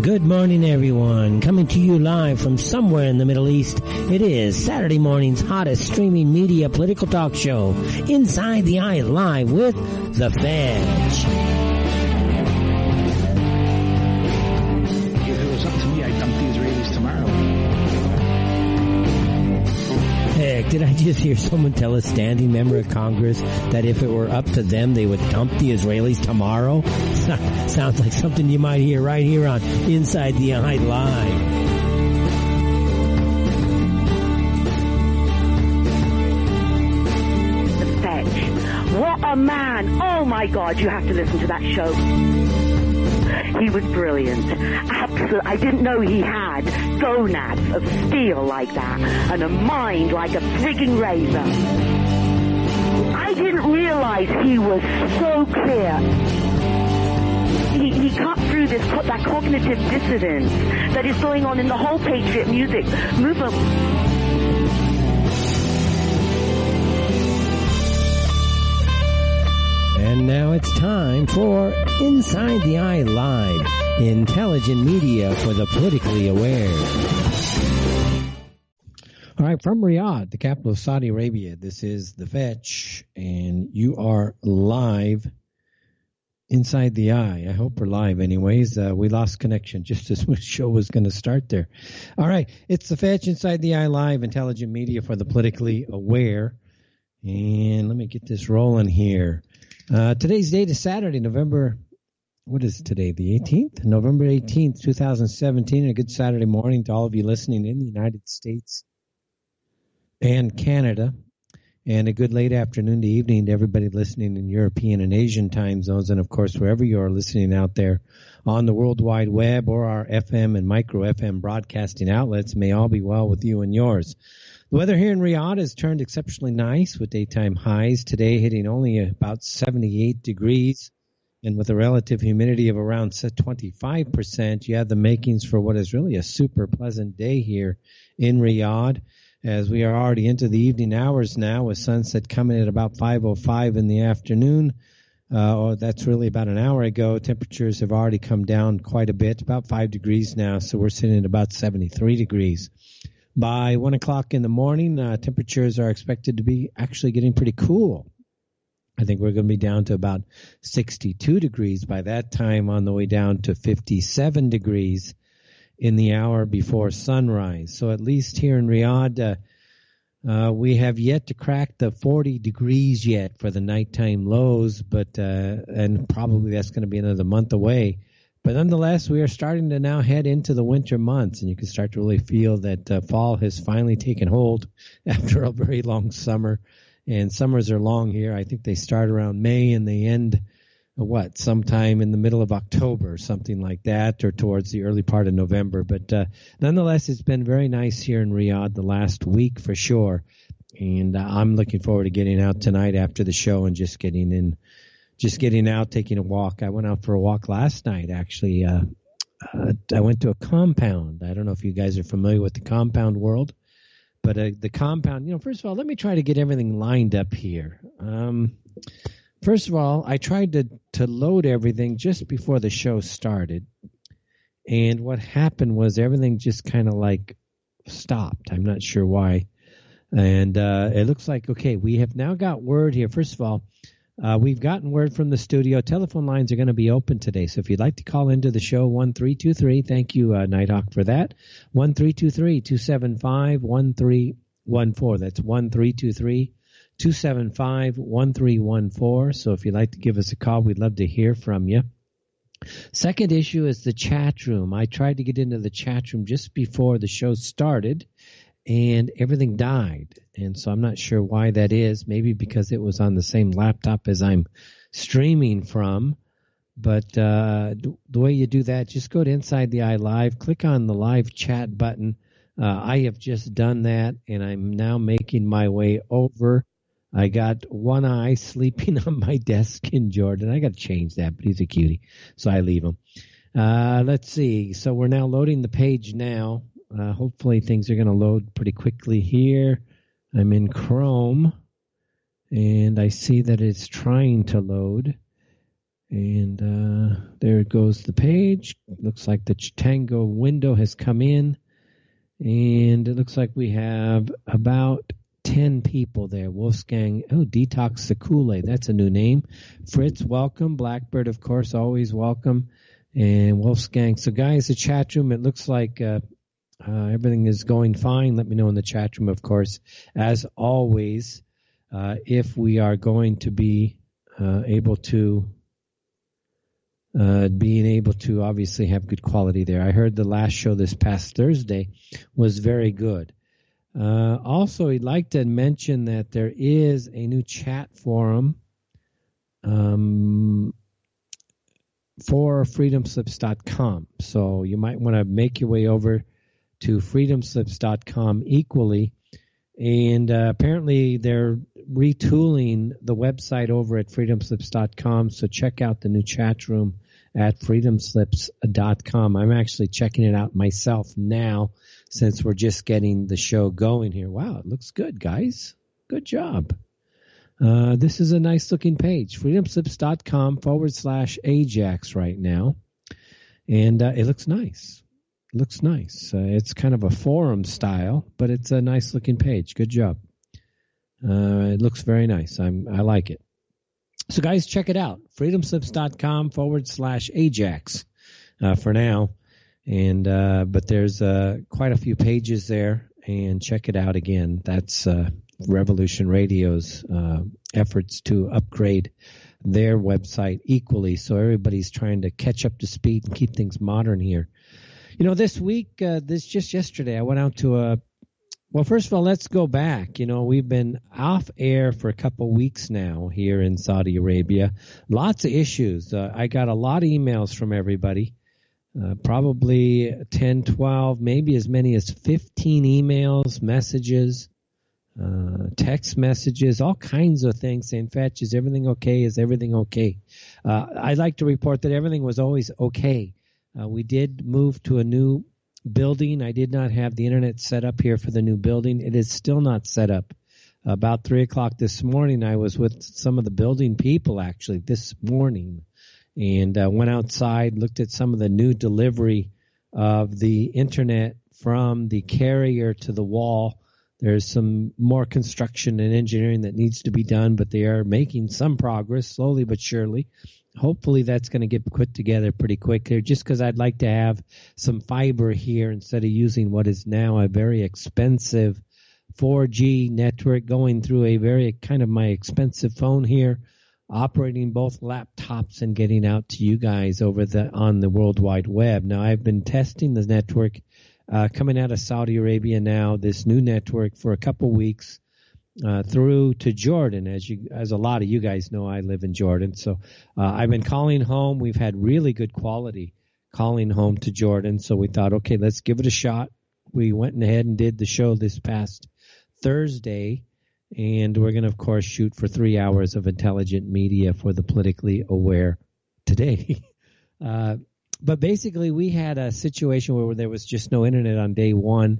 Good morning, everyone. Coming to you live from somewhere in the Middle East, it is Saturday morning's hottest streaming media political talk show, Inside the Eye Live with The Fetch. If it was up to me, I'd dump the Israelis tomorrow. Heck, did I just hear someone tell a standing member of Congress that if it were up to them, they would dump the Israelis tomorrow? Sounds like something you might hear right here on Inside the Eye Live. The Fetch. What a man. Oh my God, you have to listen to that show. He was brilliant. Absolutely. I didn't know he had gonads of steel like that and a mind like a frigging razor. I didn't realize he was so clear. He cut through that cognitive dissonance that is going on in the whole patriot music movement. And now it's time for Inside the Eye Live, intelligent media for the politically aware. All right, from Riyadh, the capital of Saudi Arabia, this is The Fetch, and you are live Inside the Eye. I hope we're live anyways. We lost connection just as the show was going to start there. All right, it's The Fetch, Inside the Eye Live, intelligent media for the politically aware. And let me get this rolling here. Today's date is Saturday, what is today, the 18th? November 18th, 2017. And a good Saturday morning to all of you listening in the United States and Canada. And a good late afternoon to evening to everybody listening in European and Asian time zones. And, of course, wherever you are listening out there on the World Wide Web or our FM and micro FM broadcasting outlets, may all be well with you and yours. The weather here in Riyadh has turned exceptionally nice with daytime highs today hitting only about 78 degrees. And with a relative humidity of around 25%, you have the makings for what is really a super pleasant day here in Riyadh, as we are already into the evening hours now with sunset coming at about 5:05 in the afternoon. That's really about an hour ago. Temperatures have already come down quite a bit, about 5 degrees now, so we're sitting at about 73 degrees. By 1 o'clock in the morning, temperatures are expected to be actually getting pretty cool. I think we're going to be down to about 62 degrees by that time, on the way down to 57 degrees in the hour before sunrise. So at least here in Riyadh, we have yet to crack the 40 degrees yet for the nighttime lows, but and probably that's going to be another month away. But nonetheless, we are starting to now head into the winter months, and you can start to really feel that fall has finally taken hold after a very long summer. And summers are long here. I think they start around May and they end, sometime in the middle of October, something like that, or towards the early part of November. But nonetheless, it's been very nice here in Riyadh the last week for sure. And I'm looking forward to getting out tonight after the show and just getting out, taking a walk. I went out for a walk last night, actually. I went to a compound. I don't know if you guys are familiar with the compound world, but the compound, first of all, let me try to get everything lined up here. First of all, I tried to load everything just before the show started. And what happened was everything just kind of like stopped. I'm not sure why. And it looks like, okay, we have now got word here. First of all, we've gotten word from the studio. Telephone lines are going to be open today. So if you'd like to call into the show, 1323, thank you, Nighthawk, for that. 1323-275-1314. That's 1323-275-1314. So if you'd like to give us a call, we'd love to hear from you. Second issue is the chat room. I tried to get into the chat room just before the show started, and everything died. And so I'm not sure why that is. Maybe because it was on the same laptop as I'm streaming from. But the way you do that, just go to Inside the Eye Live, click on the live chat button. I have just done that, and I'm now making my way over. I got one eye sleeping on my desk in Jordan. I got to change that, but he's a cutie, so I leave him. Let's see. So we're now loading the page now. Hopefully things are going to load pretty quickly here. I'm in Chrome, and I see that it's trying to load. And there goes the page. Looks like the Tango window has come in. And it looks like we have about 10 people there. Wolfgang, Detox the Kool-Aid. That's a new name. Fritz, welcome. Blackbird, of course, always welcome. And Wolfgang. So, guys, the chat room, it looks like everything is going fine. Let me know in the chat room, of course. As always, if we are going to be able to obviously have good quality there. I heard the last show this past Thursday was very good. Also, I'd like to mention that there is a new chat forum for freedomslips.com. So you might want to make your way over to freedomslips.com equally. And apparently they're retooling the website over at freedomslips.com. So check out the new chat room at freedomslips.com. I'm actually checking it out myself now since we're just getting the show going here. Wow, it looks good, guys. Good job. This is a nice looking page, freedomslips.com/Ajax right now. And it looks nice. Looks nice. It's kind of a forum style, but it's a nice looking page. Good job. It looks very nice. I like it. So, guys, check it out. freedomslips.com/Ajax for now. And but there's quite a few pages there, and check it out again. That's Revolution Radio's efforts to upgrade their website equally, so everybody's trying to catch up to speed and keep things modern here. You know, this week, just yesterday, I went out to well, first of all, let's go back. You know, we've been off air for a couple weeks now here in Saudi Arabia. Lots of issues. I got a lot of emails from everybody, probably 10, 12, maybe as many as 15 emails, messages, text messages, all kinds of things saying, Fetch, is everything okay? Is everything okay? I'd like to report that everything was always okay. We did move to a new building. I did not have the internet set up here for the new building. It is still not set up. About 3 o'clock this morning, I was with some of the building people actually this morning, and went outside, looked at some of the new delivery of the internet from the carrier to the wall. There's some more construction and engineering that needs to be done, but they are making some progress, slowly but surely. Hopefully that's going to get put together pretty quick here, just because I'd like to have some fiber here instead of using what is now a very expensive 4G network going through a very kind of my expensive phone here, operating both laptops and getting out to you guys over on the World Wide Web. Now, I've been testing the network coming out of Saudi Arabia now, this new network for a couple weeks. Through to Jordan. As a lot of you guys know, I live in Jordan. So I've been calling home. We've had really good quality calling home to Jordan. So we thought, okay, let's give it a shot. We went ahead and did the show this past Thursday. And we're going to, of course, shoot for 3 hours of intelligent media for the politically aware today. But basically, we had a situation where there was just no internet on day one.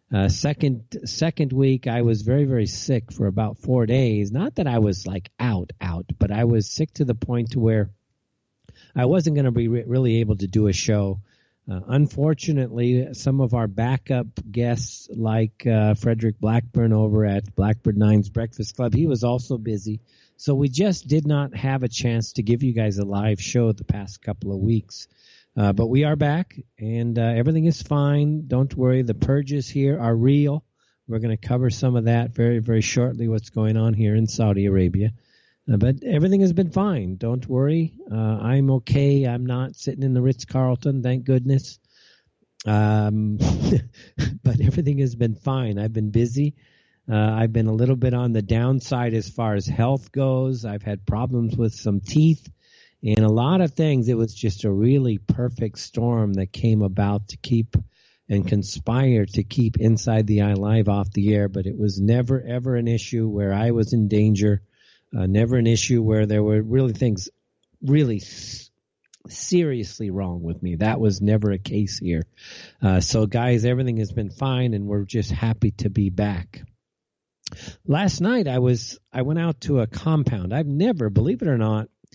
Second week, I was very, very sick for about 4 days. Not that I was like out, but I was sick to the point to where I wasn't going to be really able to do a show. Unfortunately, some of our backup guests, like Frederick Blackburn over at Blackbird 9's Breakfast Club, he was also busy. So we just did not have a chance to give you guys a live show the past couple of weeks. But we are back, and everything is fine. Don't worry. The purges here are real. We're going to cover some of that very, very shortly, what's going on here in Saudi Arabia. But everything has been fine. Don't worry. I'm okay. I'm not sitting in the Ritz-Carlton, thank goodness. But everything has been fine. I've been busy. I've been a little bit on the downside as far as health goes. I've had problems with some teeth. And a lot of things, it was just a really perfect storm that came about to keep and conspire to keep Inside the Eye Live off the air. But it was never, ever an issue where I was in danger, never an issue where there were really things really seriously wrong with me. That was never a case here. So, guys, everything has been fine, and we're just happy to be back. Last night, I went out to a compound. I've never, believe it or not,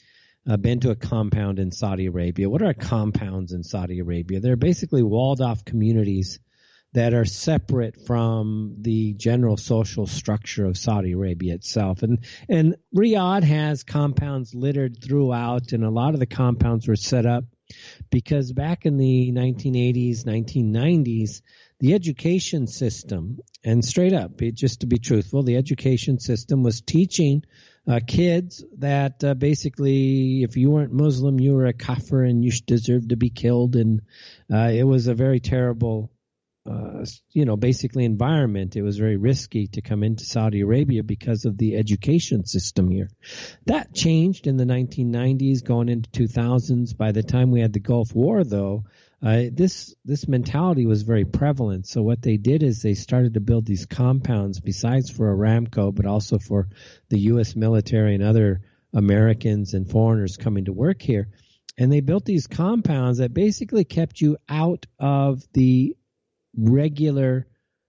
been to a compound in Saudi Arabia. What are compounds in Saudi Arabia? They're basically walled-off communities that are separate from the general social structure of Saudi Arabia itself. And Riyadh has compounds littered throughout, and a lot of the compounds were set up because back in the 1980s, 1990s, the education system, and straight up, just to be truthful, the education system was teaching kids that basically if you weren't Muslim, you were a kafir and you deserved to be killed. And it was a very terrible basically environment. It was very risky to come into Saudi Arabia because of the education system here. That changed in the 1990s, going into 2000s. By the time we had the Gulf War, though, this mentality was very prevalent. So what they did is they started to build these compounds, besides for Aramco, but also for the U.S. military and other Americans and foreigners coming to work here. And they built these compounds that basically kept you out of the regular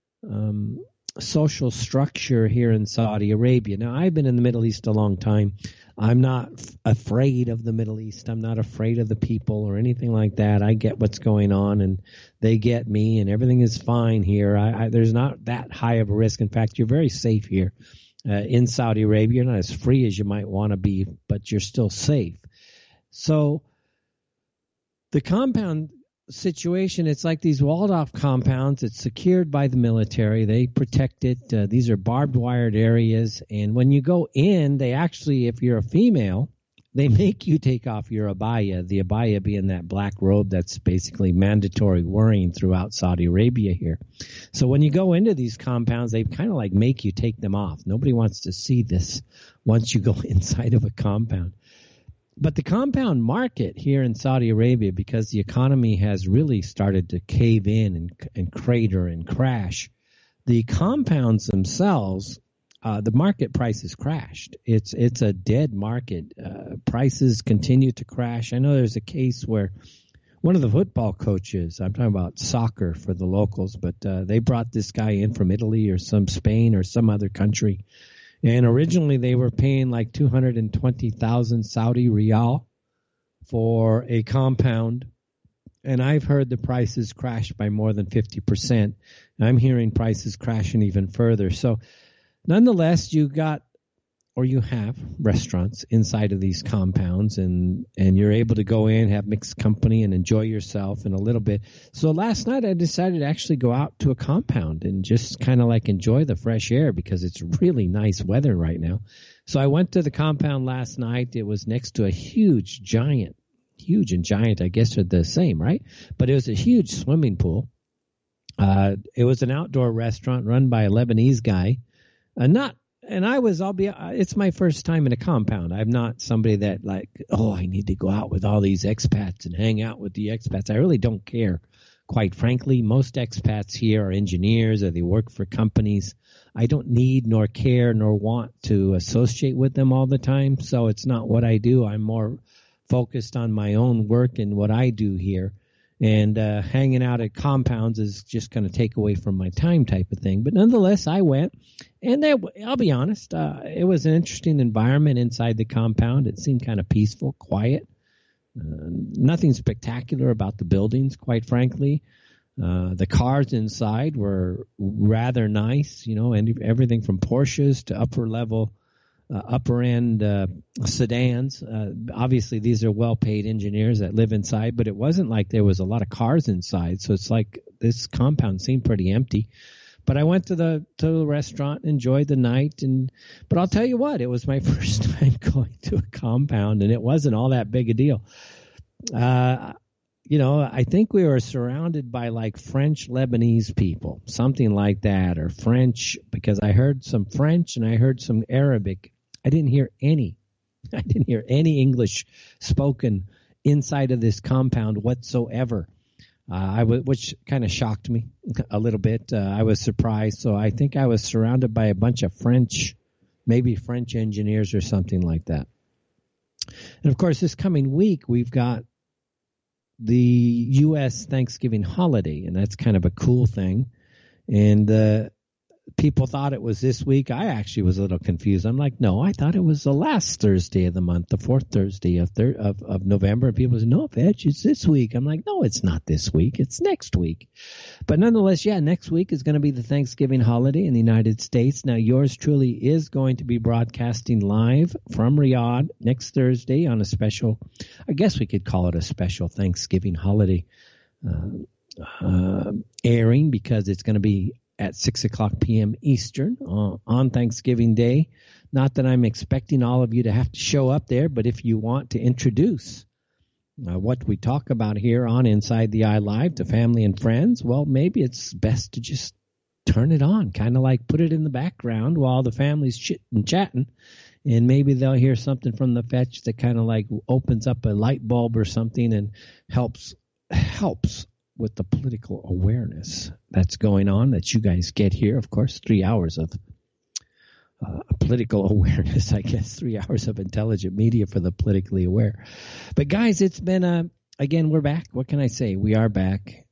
social structure here in Saudi Arabia. Now, I've been in the Middle East a long time. I'm not afraid of the Middle East. I'm not afraid of the people or anything like that. I get what's going on, and they get me, and everything is fine here. There's not that high of a risk. In fact, you're very safe here in Saudi Arabia. You're not as free as you might want to be, but you're still safe. So the compound situation, it's like these walled-off compounds. It's secured by the military. They protect it. These are barbed-wired areas. And when you go in, they actually, if you're a female, they make you take off your abaya, the abaya being that black robe that's basically mandatory wearing throughout Saudi Arabia here. So when you go into these compounds, they kind of like make you take them off. Nobody wants to see this once you go inside of a compound. But the compound market here in Saudi Arabia, because the economy has really started to cave in and crater and crash, the compounds themselves, the market prices crashed. It's a dead market. Prices continue to crash. I know there's a case where one of the football coaches, I'm talking about soccer for the locals, but they brought this guy in from Italy or some Spain or some other country. And originally they were paying like 220,000 Saudi riyal for a compound. And I've heard the prices crash by more than 50%. I'm hearing prices crashing even further. So nonetheless, you have restaurants inside of these compounds, and you're able to go in, have mixed company, and enjoy yourself in a little bit. So last night I decided to actually go out to a compound and just kind of like enjoy the fresh air because it's really nice weather right now. So I went to the compound last night. It was next to a huge and giant, I guess are the same, right? But it was a huge swimming pool. It was an outdoor restaurant run by a Lebanese guy. It's my first time in a compound. I'm not somebody that like, I need to go out with all these expats and hang out with the expats. I really don't care. Quite frankly, most expats here are engineers or they work for companies. I don't need nor care nor want to associate with them all the time. So it's not what I do. I'm more focused on my own work and what I do here. And hanging out at compounds is just going to take away from my time type of thing. But nonetheless, I went. And I'll be honest, it was an interesting environment inside the compound. It seemed kind of peaceful, quiet. Nothing spectacular about the buildings, quite frankly. The cars inside were rather nice, and everything from Porsches to upper-end sedans. Obviously, these are well-paid engineers that live inside, but it wasn't like there was a lot of cars inside. So it's like this compound seemed pretty empty. But I went to the restaurant, enjoyed the night, but I'll tell you what, it was my first time going to a compound, and it wasn't all that big a deal. I think we were surrounded by like French Lebanese people, something like that, or French, because I heard some French and I heard some Arabic. I didn't hear any English spoken inside of this compound whatsoever. Which kind of shocked me a little bit. I was surprised. So I think I was surrounded by a bunch of maybe French engineers or something like that. And of course, this coming week, we've got the U.S. Thanksgiving holiday, and that's kind of a cool thing. And people thought it was this week. I actually was a little confused. I'm like, no, I thought it was the last Thursday of the month, the fourth Thursday of November. And people said, no, Fetch, it's this week. I'm like, no, it's not this week. It's next week. But nonetheless, yeah, next week is going to be the Thanksgiving holiday in the United States. Now, yours truly is going to be broadcasting live from Riyadh next Thursday on a special, I guess we could call it a special Thanksgiving holiday airing, because it's going to be at 6 o'clock p.m. Eastern on Thanksgiving Day. Not that I'm expecting all of you to have to show up there, but if you want to introduce what we talk about here on Inside the Eye Live to family and friends, well, maybe it's best to just turn it on, kind of like put it in the background while the family's chitting and chatting, and maybe they'll hear something from the Fetch that kind of like opens up a light bulb or something and helps with the political awareness that's going on that you guys get here. Of course, 3 hours of political awareness, I guess, 3 hours of intelligent media for the politically aware. But guys, it's been again, we're back. What can I say? We are back.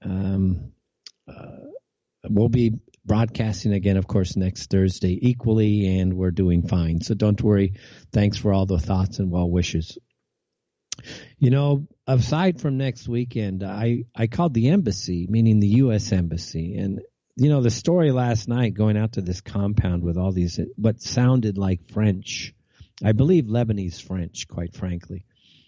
We'll be broadcasting again, of course, next Thursday equally, and we're doing fine. So don't worry. Thanks for all the thoughts and well wishes. You know, aside from next weekend, I called the embassy, meaning the U.S. Embassy. And, you know, the story last night going out to this compound with all these, what sounded like French, I believe Lebanese French, quite frankly.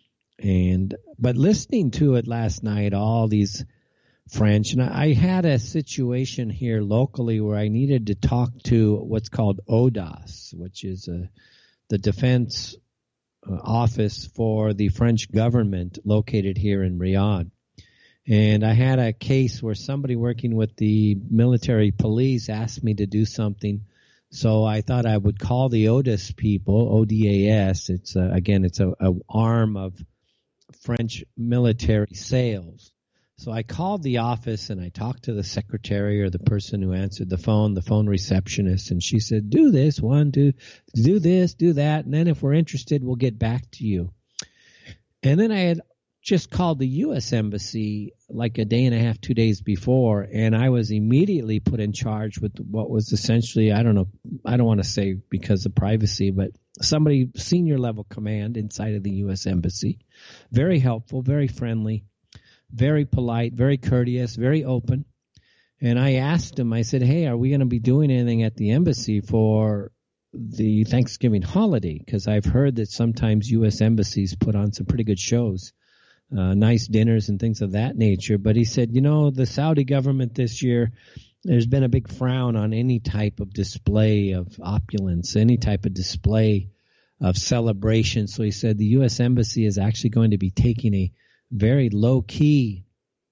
But listening to it last night, all these French, and I had a situation here locally where I needed to talk to what's called ODAS, which is the defense office for the French government located here in Riyadh. And I had a case where somebody working with the military police asked me to do something. So I thought I would call the ODAS people, ODAS. It's a arm of French military sales. So I called the office and I talked to the secretary or the person who answered the phone receptionist, and she said, do this, do this, do that, and then if we're interested, we'll get back to you. And then I had just called the U.S. Embassy like a day and a half, 2 days before, and I was immediately put in charge with what was essentially, I don't know, I don't want to say because of privacy, but somebody, senior level command inside of the U.S. Embassy. Very helpful, very friendly, very polite, very courteous, very open. And I asked him, I said, hey, are we going to be doing anything at the embassy for the Thanksgiving holiday? Because I've heard that sometimes U.S. embassies put on some pretty good shows, nice dinners and things of that nature. But he said, you know, the Saudi government this year, there's been a big frown on any type of display of opulence, any type of display of celebration. So he said the U.S. embassy is actually going to be taking a very low-key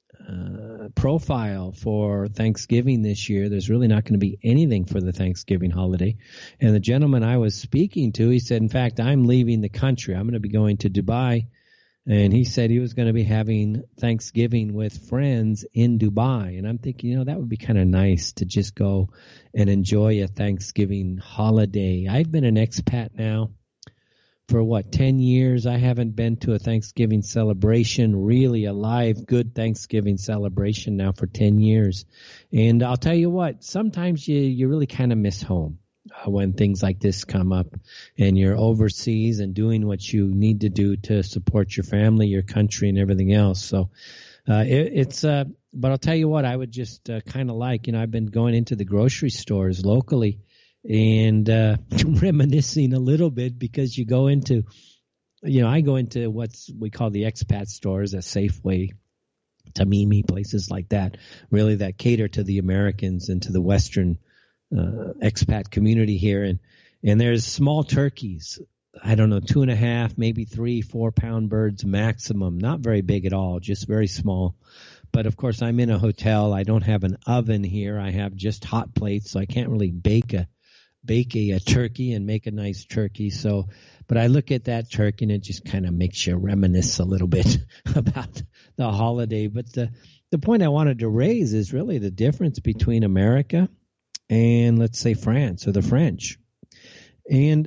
profile for Thanksgiving this year. There's really not going to be anything for the Thanksgiving holiday. And the gentleman I was speaking to, he said, in fact, I'm leaving the country. I'm going to be going to Dubai. And he said he was going to be having Thanksgiving with friends in Dubai. And I'm thinking, you know, that would be kind of nice to just go and enjoy a Thanksgiving holiday. I've been an expat now for 10 years. I haven't been to a Thanksgiving celebration, really a live, good Thanksgiving celebration now for 10 years. And I'll tell you what, sometimes you really kind of miss home when things like this come up and you're overseas and doing what you need to do to support your family, your country, and everything else. So but I'll tell you what, I would just kind of like, you know, I've been going into the grocery stores locally and reminiscing a little bit, because you go into, you know, I go into what we call the expat stores, a Safeway, Tamimi, places like that, really that cater to the Americans and to the Western expat community here. And there's small turkeys, I don't know, 2.5, maybe 3-4 pound birds maximum, not very big at all, just very small. But of course, I'm in a hotel. I don't have an oven here. I have just hot plates, so I can't really bake a turkey and make a nice turkey. So, but I look at that turkey and it just kind of makes you reminisce a little bit about the holiday. But the point I wanted to raise is really the difference between America and, let's say, France or the French. And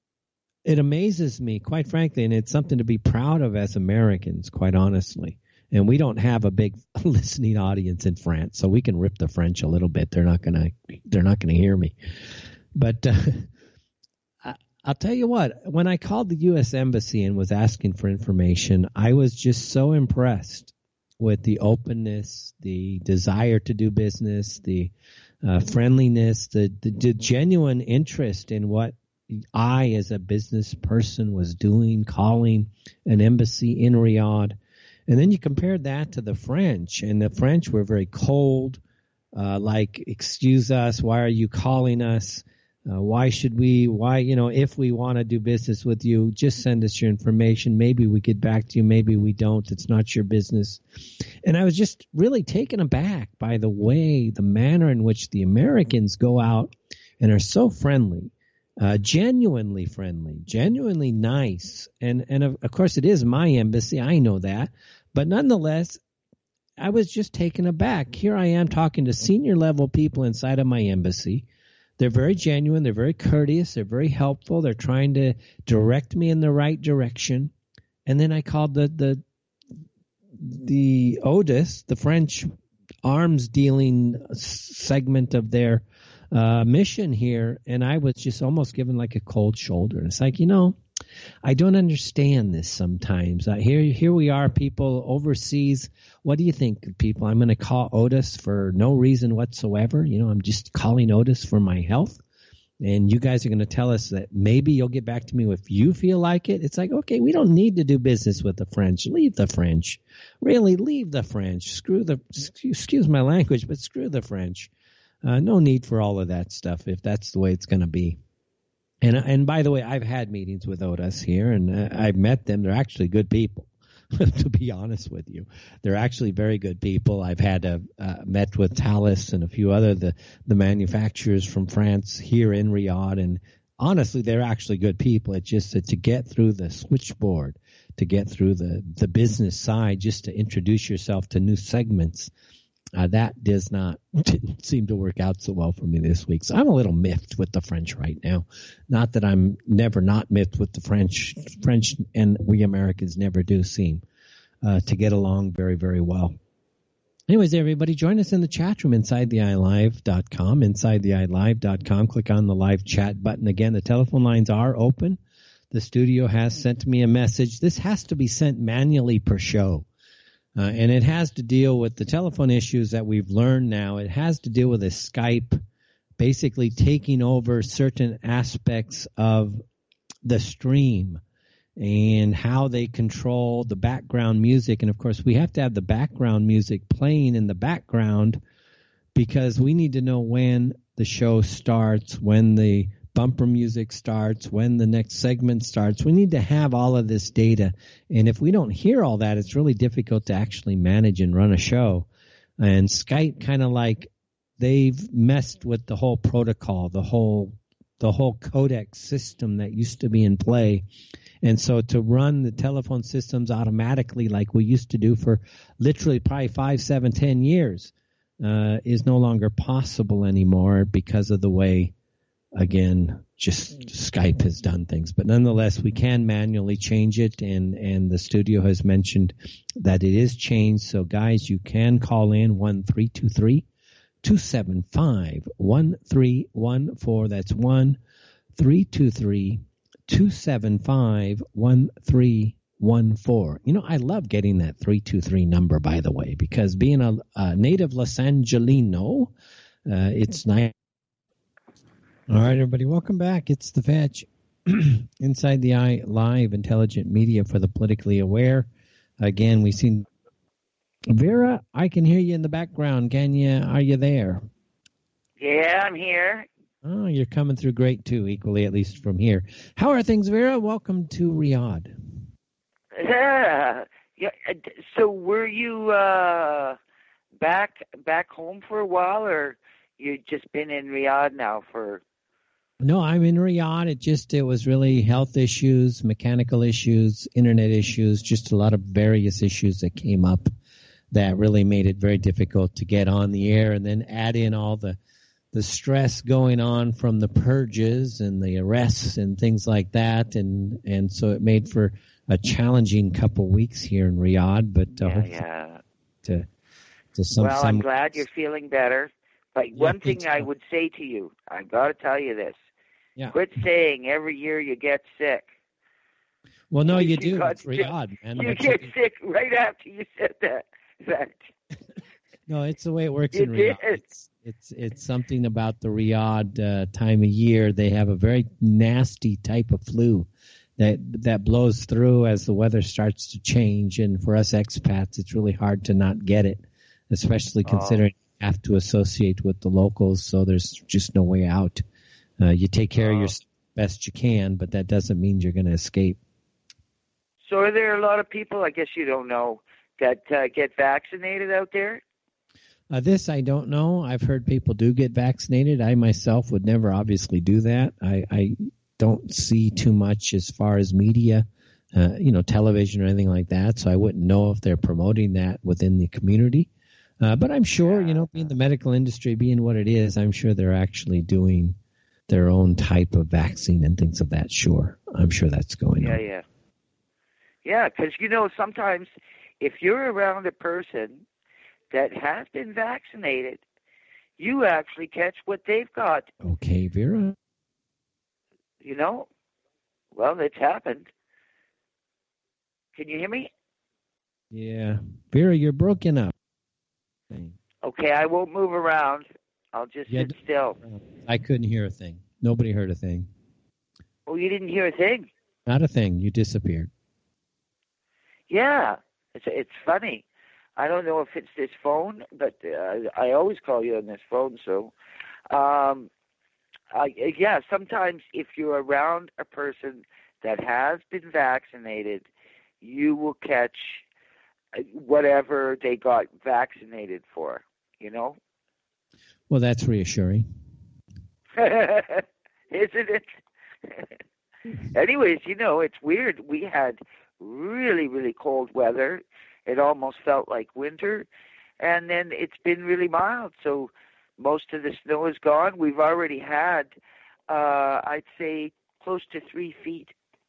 it amazes me, quite frankly, and it's something to be proud of as Americans, quite honestly. And we don't have a big listening audience in France, so we can rip the French a little bit. They're not gonna hear me. But I'll tell you what, when I called the U.S. Embassy and was asking for information, I was just so impressed with the openness, the desire to do business, the friendliness, the genuine interest in what I, as a business person, was doing, calling an embassy in Riyadh. And then you compared that to the French, and the French were very cold, like, excuse us, why are you calling us? If we want to do business with you, just send us your information. Maybe we get back to you. Maybe we don't. It's not your business. And I was just really taken aback by the manner in which the Americans go out and are so friendly, genuinely friendly, genuinely nice. And of course it is my embassy. I know that. But nonetheless, I was just taken aback. Here I am talking to senior level people inside of my embassy. They're very genuine. They're very courteous. They're very helpful. They're trying to direct me in the right direction. And then I called the ODIS, the French arms dealing segment of their mission here, and I was just almost given like a cold shoulder. And it's like, I don't understand this sometimes. Here we are, people overseas. What do you think, people? I'm going to call Otis for no reason whatsoever. I'm just calling Otis for my health. And you guys are going to tell us that maybe you'll get back to me if you feel like it. It's like, okay, we don't need to do business with the French. Leave the French. Really, leave the French. Excuse my language, but screw the French. No need for all of that stuff if that's the way it's going to be. And by the way, I've had meetings with Otis here, and I've met them. They're actually good people, to be honest with you. They're actually very good people. I've had met with Thales and a few other the manufacturers from France here in Riyadh, and honestly, they're actually good people. It's just that to get through the switchboard, to get through the business side, just to introduce yourself to new segments, that didn't seem to work out so well for me this week. So I'm a little miffed with the French right now. Not that I'm never not miffed with the French. French and we Americans never do seem to get along very, very well. Anyways, everybody, join us in the chat room inside the iLive.com, InsideTheILive.com. Click on the live chat button. Again, the telephone lines are open. The studio has sent me a message. This has to be sent manually per show. And it has to deal with the telephone issues that we've learned now. It has to deal with a Skype basically taking over certain aspects of the stream and how they control the background music. And, of course, we have to have the background music playing in the background because we need to know when the show starts, when the bumper music starts, when the next segment starts. We need to have all of this data. And if we don't hear all that, it's really difficult to actually manage and run a show. And Skype kind of like they've messed with the whole protocol, the whole codec system that used to be in play. And so to run the telephone systems automatically like we used to do for literally probably 5, 7, 10 years is no longer possible anymore because of the way, again, just Skype has done things. But nonetheless, we can manually change it, and the studio has mentioned that it is changed. So, guys, you can call in 1-323-275-1314. That's 1-323-275-1314. I love getting that 323 number, by the way, because being a native Los Angelino, it's nice. All right, everybody, welcome back. It's the Fetch, Inside the Eye Live, intelligent media for the politically aware. Again, we've seen Vera. I can hear you in the background. Are you there? Yeah, I'm here. Oh, you're coming through great too, equally at least from here. How are things, Vera? Welcome to Riyadh. Yeah. So were you back home for a while, or you just been in Riyadh now for? No, I'm in Riyadh. It was really health issues, mechanical issues, internet issues, just a lot of various issues that came up that really made it very difficult to get on the air, and then add in all the stress going on from the purges and the arrests and things like that. And so it made for a challenging couple weeks here in Riyadh, but yeah. to some. Well, I'm glad you're feeling better. But one thing I too. would say to you, I've got to tell you this. Yeah. Quit saying every year you get sick. Well, no, you do. got It's Riyadh, man. You get sick right after you said that. No, it's the way it works You in Riyadh. did. It's something about the Riyadh time of year. They have a very nasty type of flu that blows through as the weather starts to change. And for us expats, it's really hard to not get it, especially considering you have to associate with the locals. So there's just no way out. You take care of yourself best you can, but that doesn't mean you're going to escape. So are there a lot of people, I guess you don't know, that get vaccinated out there? This I don't know. I've heard people do get vaccinated. I myself would never obviously do that. I don't see too much as far as media, television or anything like that, so I wouldn't know if they're promoting that within the community. But I'm sure, being the medical industry, being what it is, I'm sure they're actually doing their own type of vaccine and things of that. Sure. I'm sure that's going on. Yeah. Yeah, because, sometimes if you're around a person that has been vaccinated, you actually catch what they've got. Okay, Vera. Well, it's happened. Can you hear me? Yeah. Vera, you're broken up. Okay, I won't move around. I'll just sit still. I couldn't hear a thing. Nobody heard a thing. Oh, you didn't hear a thing? Not a thing. You disappeared. Yeah, it's funny. I don't know if it's this phone, but I always call you on this phone. So, sometimes if you're around a person that has been vaccinated, you will catch whatever they got vaccinated for, Well, that's reassuring. Isn't it? Anyways, it's weird. We had really, really cold weather. It almost felt like winter. And then it's been really mild. So most of the snow is gone. We've already had, I'd say, close to 3 feet,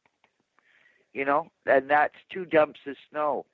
and that's 2 dumps of snow,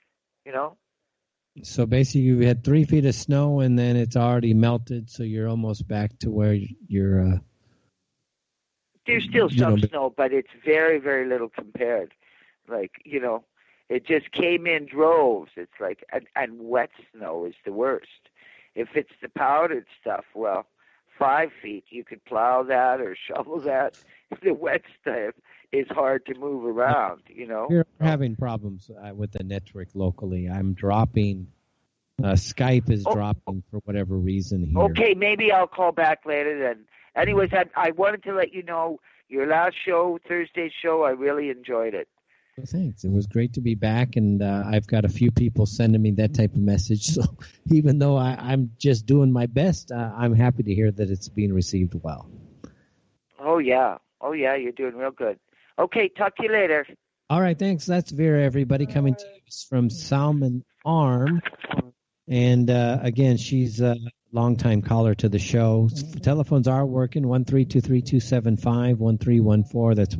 So basically you had 3 feet of snow and then it's already melted. So you're almost back to where you're, there's still some snow, but it's very, very little compared. Like, it just came in droves. It's like, and wet snow is the worst. If it's the powdered stuff, well, 5 feet, you could plow that or shovel that. The wet stuff is hard to move around, We're having problems with the network locally. I'm dropping. Skype is dropping for whatever reason here. Okay, maybe I'll call back later then. Anyways, I wanted to let you know your last show, Thursday's show, I really enjoyed it. Well, thanks. It was great to be back, and I've got a few people sending me that type of message. So even though I'm just doing my best, I'm happy to hear that it's being received well. Oh, yeah, you're doing real good. Okay, talk to you later. All right, thanks. That's Vera, everybody, coming to us from Salmon Arm. And, again, she's a longtime caller to the show. Telephones are working, 1-323-275-1314. That's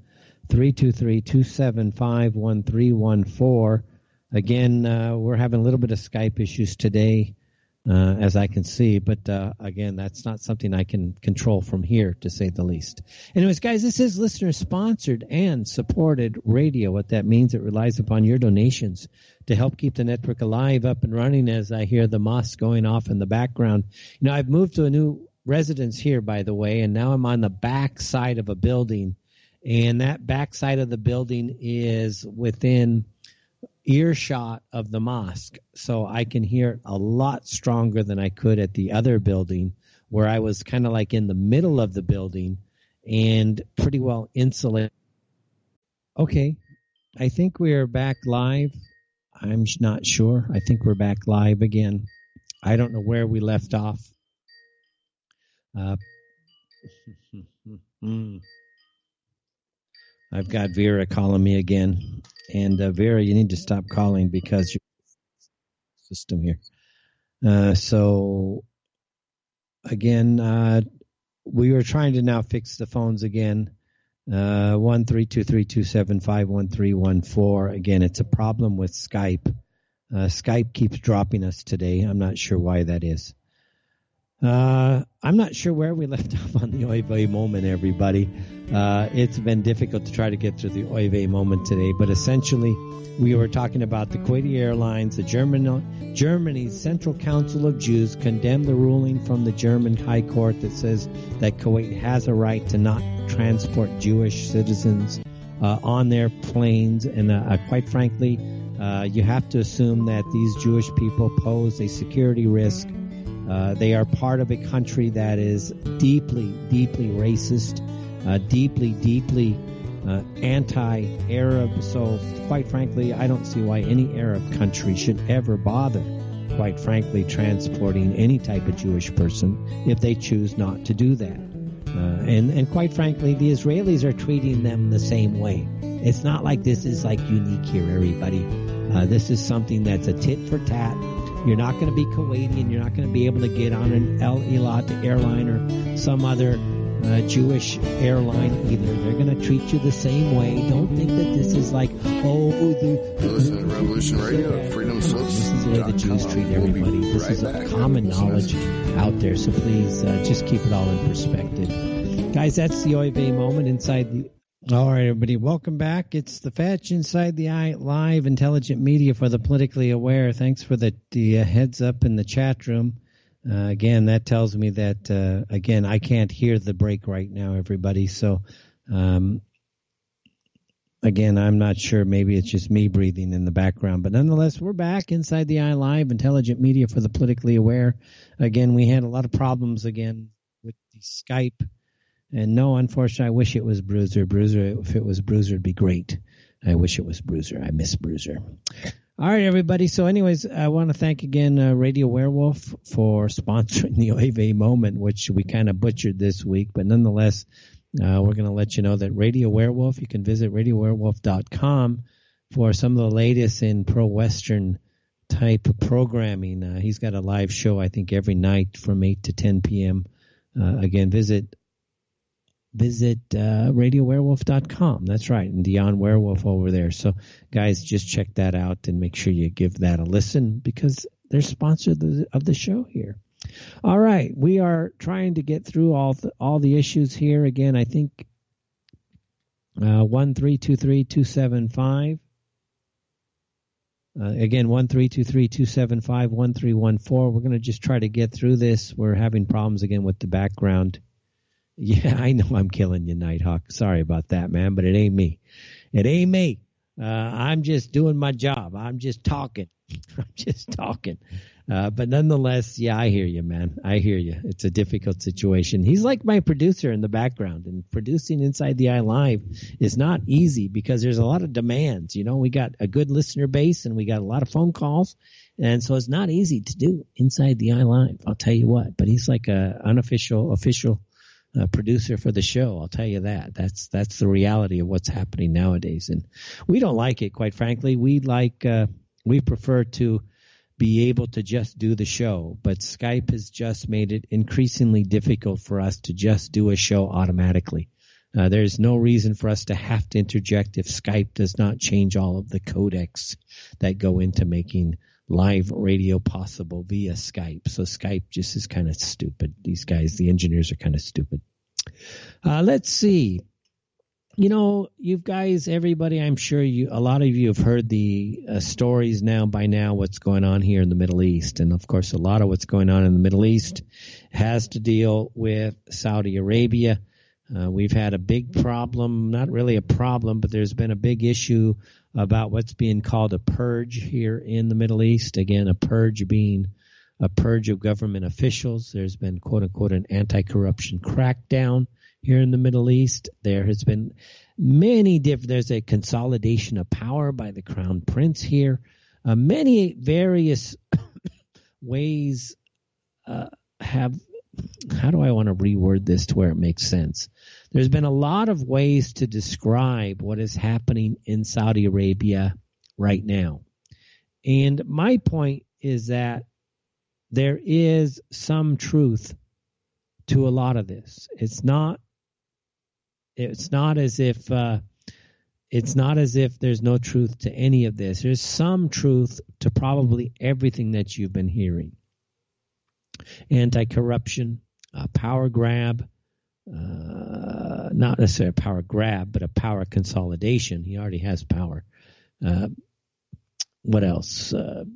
1-323-275-1314. Again, we're having a little bit of Skype issues today, as I can see. But, again, that's not something I can control from here, to say the least. Anyways, guys, this is listener-sponsored and supported radio. What that means, it relies upon your donations to help keep the network alive, up and running, as I hear the mosque going off in the background. I've moved to a new residence here, by the way, and now I'm on the back side of a building. And that back side of the building is within earshot of the mosque. So I can hear it a lot stronger than I could at the other building, where I was kind of like in the middle of the building and pretty well insulated. Okay, I think we are back live. I'm not sure. I think we're back live again. I don't know where we left off. I've got Vera calling me again. And Vera, you need to stop calling because your system here. So, again, we were trying to now fix the phones again. 1-323-275-1314. Again, it's a problem with Skype. Skype keeps dropping us today. I'm not sure why that is. I'm not sure where we left off on the Oy vey moment, everybody. It's been difficult to try to get through the Oy vey moment today, but essentially we were talking about the Kuwaiti Airlines. Germany's Central Council of Jews condemned the ruling from the German High Court that says that Kuwait has a right to not transport Jewish citizens on their planes. And quite frankly, you have to assume that these Jewish people pose a security risk. They are part of a country that is deeply, deeply racist, deeply anti-Arab. So, quite frankly, I don't see why any Arab country should ever bother, quite frankly, transporting any type of Jewish person if they choose not to do that. And quite frankly, the Israelis are treating them the same way. It's not like this is like unique here, everybody. This is something that's a tit for tat. You're not going to be Kuwaiti, and you're not going to be able to get on an El Elat airline or some other Jewish airline either. They're going to treat you the same way. Don't think that this is like, listen to Revolution Radio, Freedom Slips. This is the way the Jews treat everybody. This is a common knowledge out there. So please just keep it all in perspective. Guys, that's the Oy vey moment inside the... All right, everybody, welcome back. It's the Fetch Inside the Eye Live, intelligent media for the politically aware. Thanks for the heads up in the chat room. Again, that tells me that, again, I can't hear the break right now, everybody. So, again, I'm not sure. Maybe it's just me breathing in the background. But nonetheless, we're back inside the Eye Live, intelligent media for the politically aware. Again, we had a lot of problems, again, with the Skype. And no, unfortunately, I wish it was Bruiser. Bruiser, if it was Bruiser, it'd be great. I wish it was Bruiser. I miss Bruiser. All right, everybody. So anyways, I want to thank again Radio Werewolf for sponsoring the Oy vey moment, which we kind of butchered this week. But nonetheless, we're going to let you know that Radio Werewolf, you can visit radiowerewolf.com for some of the latest in pro-Western type of programming. He's got a live show, I think, every night from 8 to 10 p.m. Again, visit radiowerewolf.com. That's right. And Dion Werewolf over there. So, guys, just check that out and make sure you give that a listen because they're sponsors of the show here. All right. We are trying to get through all the issues here. Again, I think 1-323-275. Again, 1-323-275-1314. We're going to just try to get through this. We're having problems again with the background. Yeah, I know I'm killing you, Nighthawk. Sorry about that, man, but it ain't me. It ain't me. I'm just doing my job. I'm just talking. But nonetheless, yeah, I hear you, man. I hear you. It's a difficult situation. He's like my producer in the background, and producing Inside the Eye Live is not easy because there's a lot of demands. You know, we got a good listener base, and we got a lot of phone calls, and so it's not easy to do Inside the Eye Live. I'll tell you what. But he's like a official producer for the show. I'll tell you that. That's the reality of what's happening nowadays, and we don't like it, quite frankly. We prefer to be able to just do the show, but Skype has just made it increasingly difficult for us to just do a show automatically. There's no reason for us to have to interject if Skype does not change all of the codecs that go into making live radio possible via Skype. So Skype just is kind of stupid. These guys, the engineers, are kind of stupid. Let's see. You know, you guys, everybody, I'm sure a lot of you have heard the stories by now, what's going on here in the Middle East. And of course, a lot of what's going on in the Middle East has to deal with Saudi Arabia. We've had a big problem, not really a problem, but there's been a big issue about what's being called a purge here in the Middle East. Again, a purge being a purge of government officials. There's been, quote unquote, an anti-corruption crackdown here in the Middle East. There has been there's a consolidation of power by the Crown Prince here. Many various ways how do I want to reword this to where it makes sense? There's been a lot of ways to describe what is happening in Saudi Arabia right now. And my point is that there is some truth to a lot of this. It's not It's not as if there's no truth to any of this. There's some truth to probably everything that you've been hearing. Anti-corruption, power grab, not necessarily a power grab, but a power consolidation. He already has power. What else?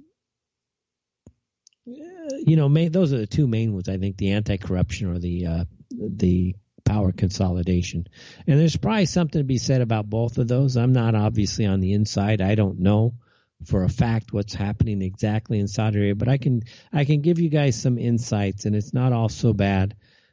Those are the two main ones, I think, the anti-corruption or the power consolidation. And there's probably something to be said about both of those. I'm not obviously on the inside. I don't know for a fact what's happening exactly in Saudi Arabia, but I can give you guys some insights, and it's not all so bad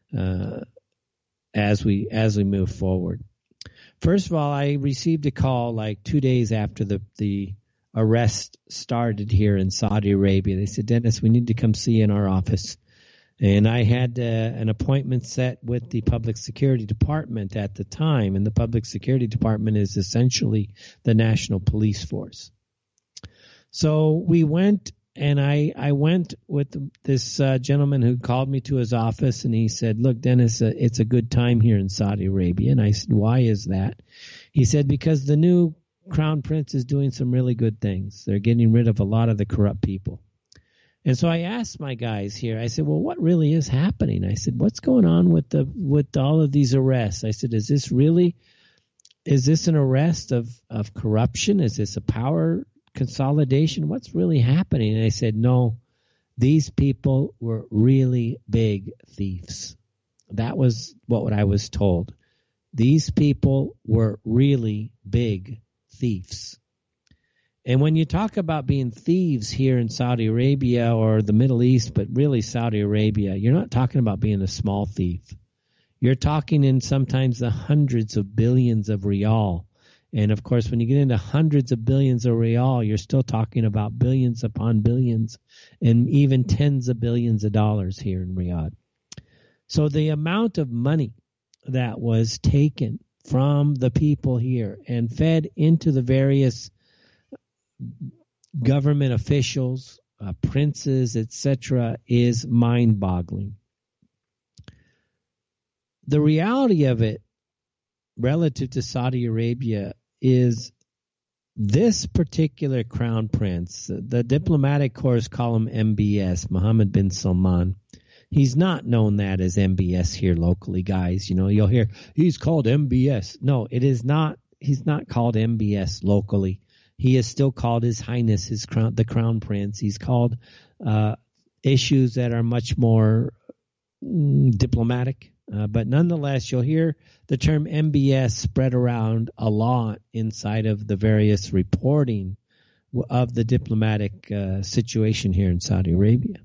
as we move forward. First of all, I received a call like 2 days after the arrest started here in Saudi Arabia. They said, Dennis, we need to come see you in our office. And I had an appointment set with the Public Security Department at the time, and the Public Security Department is essentially the National Police Force. So we went, and I went with this gentleman who called me to his office, and he said, look, Dennis, it's a good time here in Saudi Arabia. And I said, why is that? He said, because the new Crown Prince is doing some really good things. They're getting rid of a lot of the corrupt people. And so I asked my guys here, I said, well, what really is happening? I said, what's going on with all of these arrests? I said, is this an arrest of corruption? Is this a power consolidation? What's really happening? And I said, no, these people were really big thieves. That was what I was told. These people were really big thieves. And when you talk about being thieves here in Saudi Arabia or the Middle East, but really Saudi Arabia, you're not talking about being a small thief. You're talking in sometimes the hundreds of billions of riyal. And, of course, when you get into hundreds of billions of riyal, you're still talking about billions upon billions and even tens of billions of dollars here in Riyadh. So the amount of money that was taken from the people here and fed into the various government officials, princes, etc., is mind-boggling. The reality of it relative to Saudi Arabia is this particular crown prince, the diplomatic corps call him MBS, Mohammed bin Salman. He's not known that as MBS here locally, guys. You'll hear he's called MBS. No, it is not. He's not called MBS locally. He is still called His Highness, the Crown Prince. He's called issues that are much more diplomatic. But nonetheless, you'll hear the term MBS spread around a lot inside of the various reporting of the diplomatic situation here in Saudi Arabia.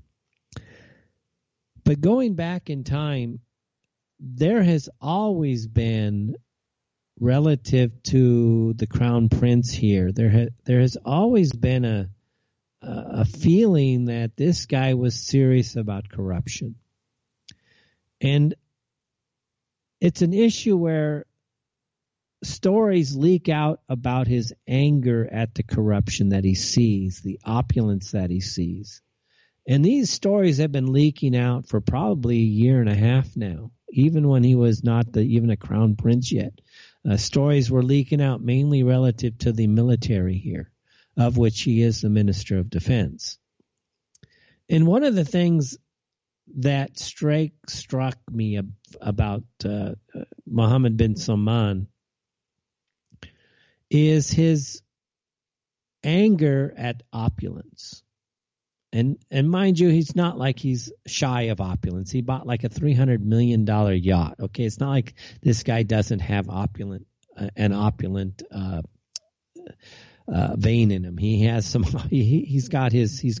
But going back in time, there has always been, relative to the Crown Prince here, there has always been a feeling that this guy was serious about corruption. And it's an issue where stories leak out about his anger at the corruption that he sees, the opulence that he sees. And these stories have been leaking out for probably a year and a half now, even when he was not even a crown prince yet. Stories were leaking out mainly relative to the military here, of which he is the Minister of Defense. And one of the things that struck me about Mohammed bin Salman is his anger at opulence. And mind you, he's not like he's shy of opulence. He bought like a $300 million yacht. Okay, it's not like this guy doesn't have an opulent vein in him. He has some. He's got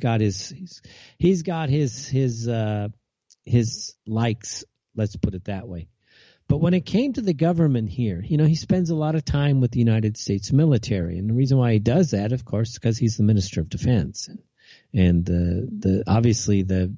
his likes. Let's put it that way. But when it came to the government here, he spends a lot of time with the United States military, and the reason why he does that, of course, is because he's the Minister of Defense. And obviously the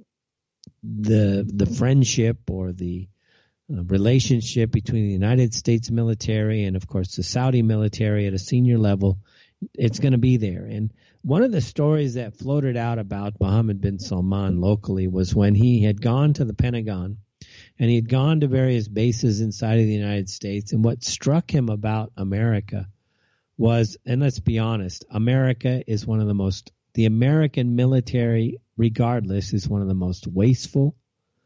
friendship or the relationship between the United States military and, of course, the Saudi military at a senior level, it's going to be there. And one of the stories that floated out about Mohammed bin Salman locally was when he had gone to the Pentagon And he had gone to various bases inside of the United States. And what struck him about America was, and let's be honest, America is one of the most, the American military, regardless, is one of the most wasteful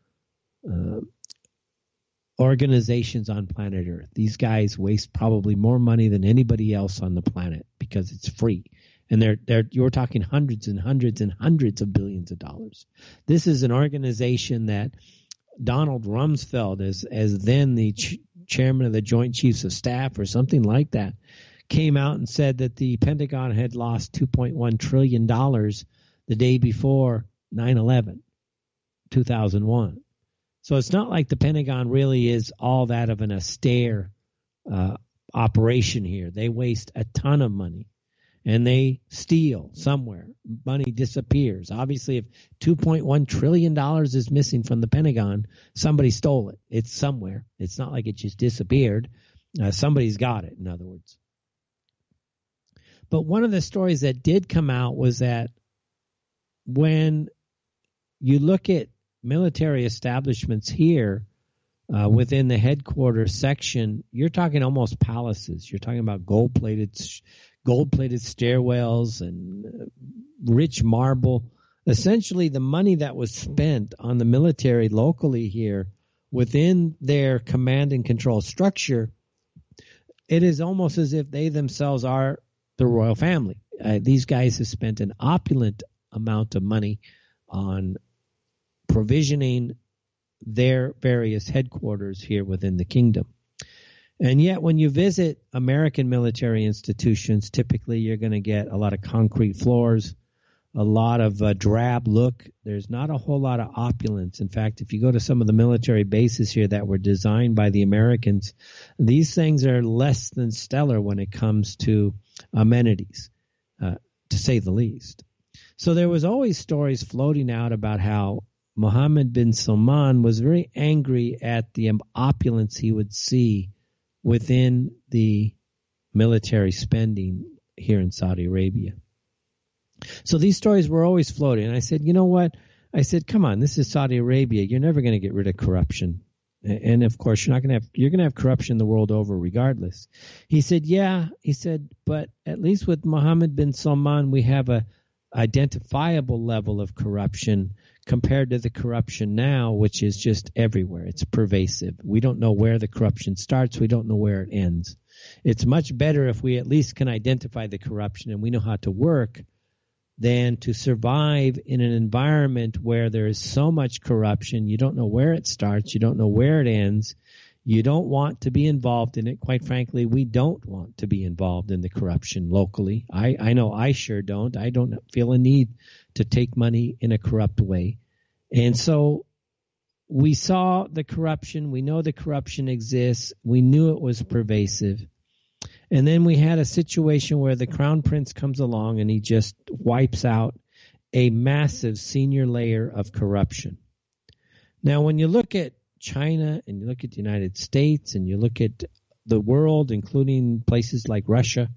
organizations on planet Earth. These guys waste probably more money than anybody else on the planet because it's free. And you're talking hundreds and hundreds and hundreds of billions of dollars. This is an organization that Donald Rumsfeld, as then the chairman of the Joint Chiefs of Staff or something like that, came out and said that the Pentagon had lost $2.1 trillion the day before 9/11, 2001. So it's not like the Pentagon really is all that of an austere operation here. They waste a ton of money, and they steal somewhere. Money disappears. Obviously, if $2.1 trillion is missing from the Pentagon, somebody stole it. It's somewhere. It's not like it just disappeared. Somebody's got it, in other words. But one of the stories that did come out was that when you look at military establishments here within the headquarters section, you're talking almost palaces. You're talking about gold-plated stairwells and rich marble. Essentially, the money that was spent on the military locally here within their command and control structure, it is almost as if they themselves are the royal family. These guys have spent an opulent amount of money on provisioning their various headquarters here within the kingdom. And yet when you visit American military institutions, typically you're going to get a lot of concrete floors, a lot of drab look. There's not a whole lot of opulence. In fact, if you go to some of the military bases here that were designed by the Americans, these things are less than stellar when it comes to amenities, to say the least. So there was always stories floating out about how Mohammed bin Salman was very angry at the opulence he would see within the military spending here in Saudi Arabia. So these stories were always floating. And I said, you know what? I said, come on, this is Saudi Arabia. You're never going to get rid of corruption. And of course, you're going to have corruption the world over regardless. He said, yeah. He said, but at least with Mohammed bin Salman, we have a identifiable level of corruption compared to the corruption now, which is just everywhere. It's pervasive. We don't know where the corruption starts. We don't know where it ends. It's much better if we at least can identify the corruption and we know how to work than to survive in an environment where there is so much corruption. You don't know where it starts. You don't know where it ends. You don't want to be involved in it. Quite frankly, we don't want to be involved in the corruption locally. I know I sure don't. I don't feel a need to take money in a corrupt way. And so we saw the corruption. We know the corruption exists. We knew it was pervasive. And then we had a situation where the crown prince comes along and he just wipes out a massive senior layer of corruption. Now, when you look at China and you look at the United States and you look at the world, including places like Russia,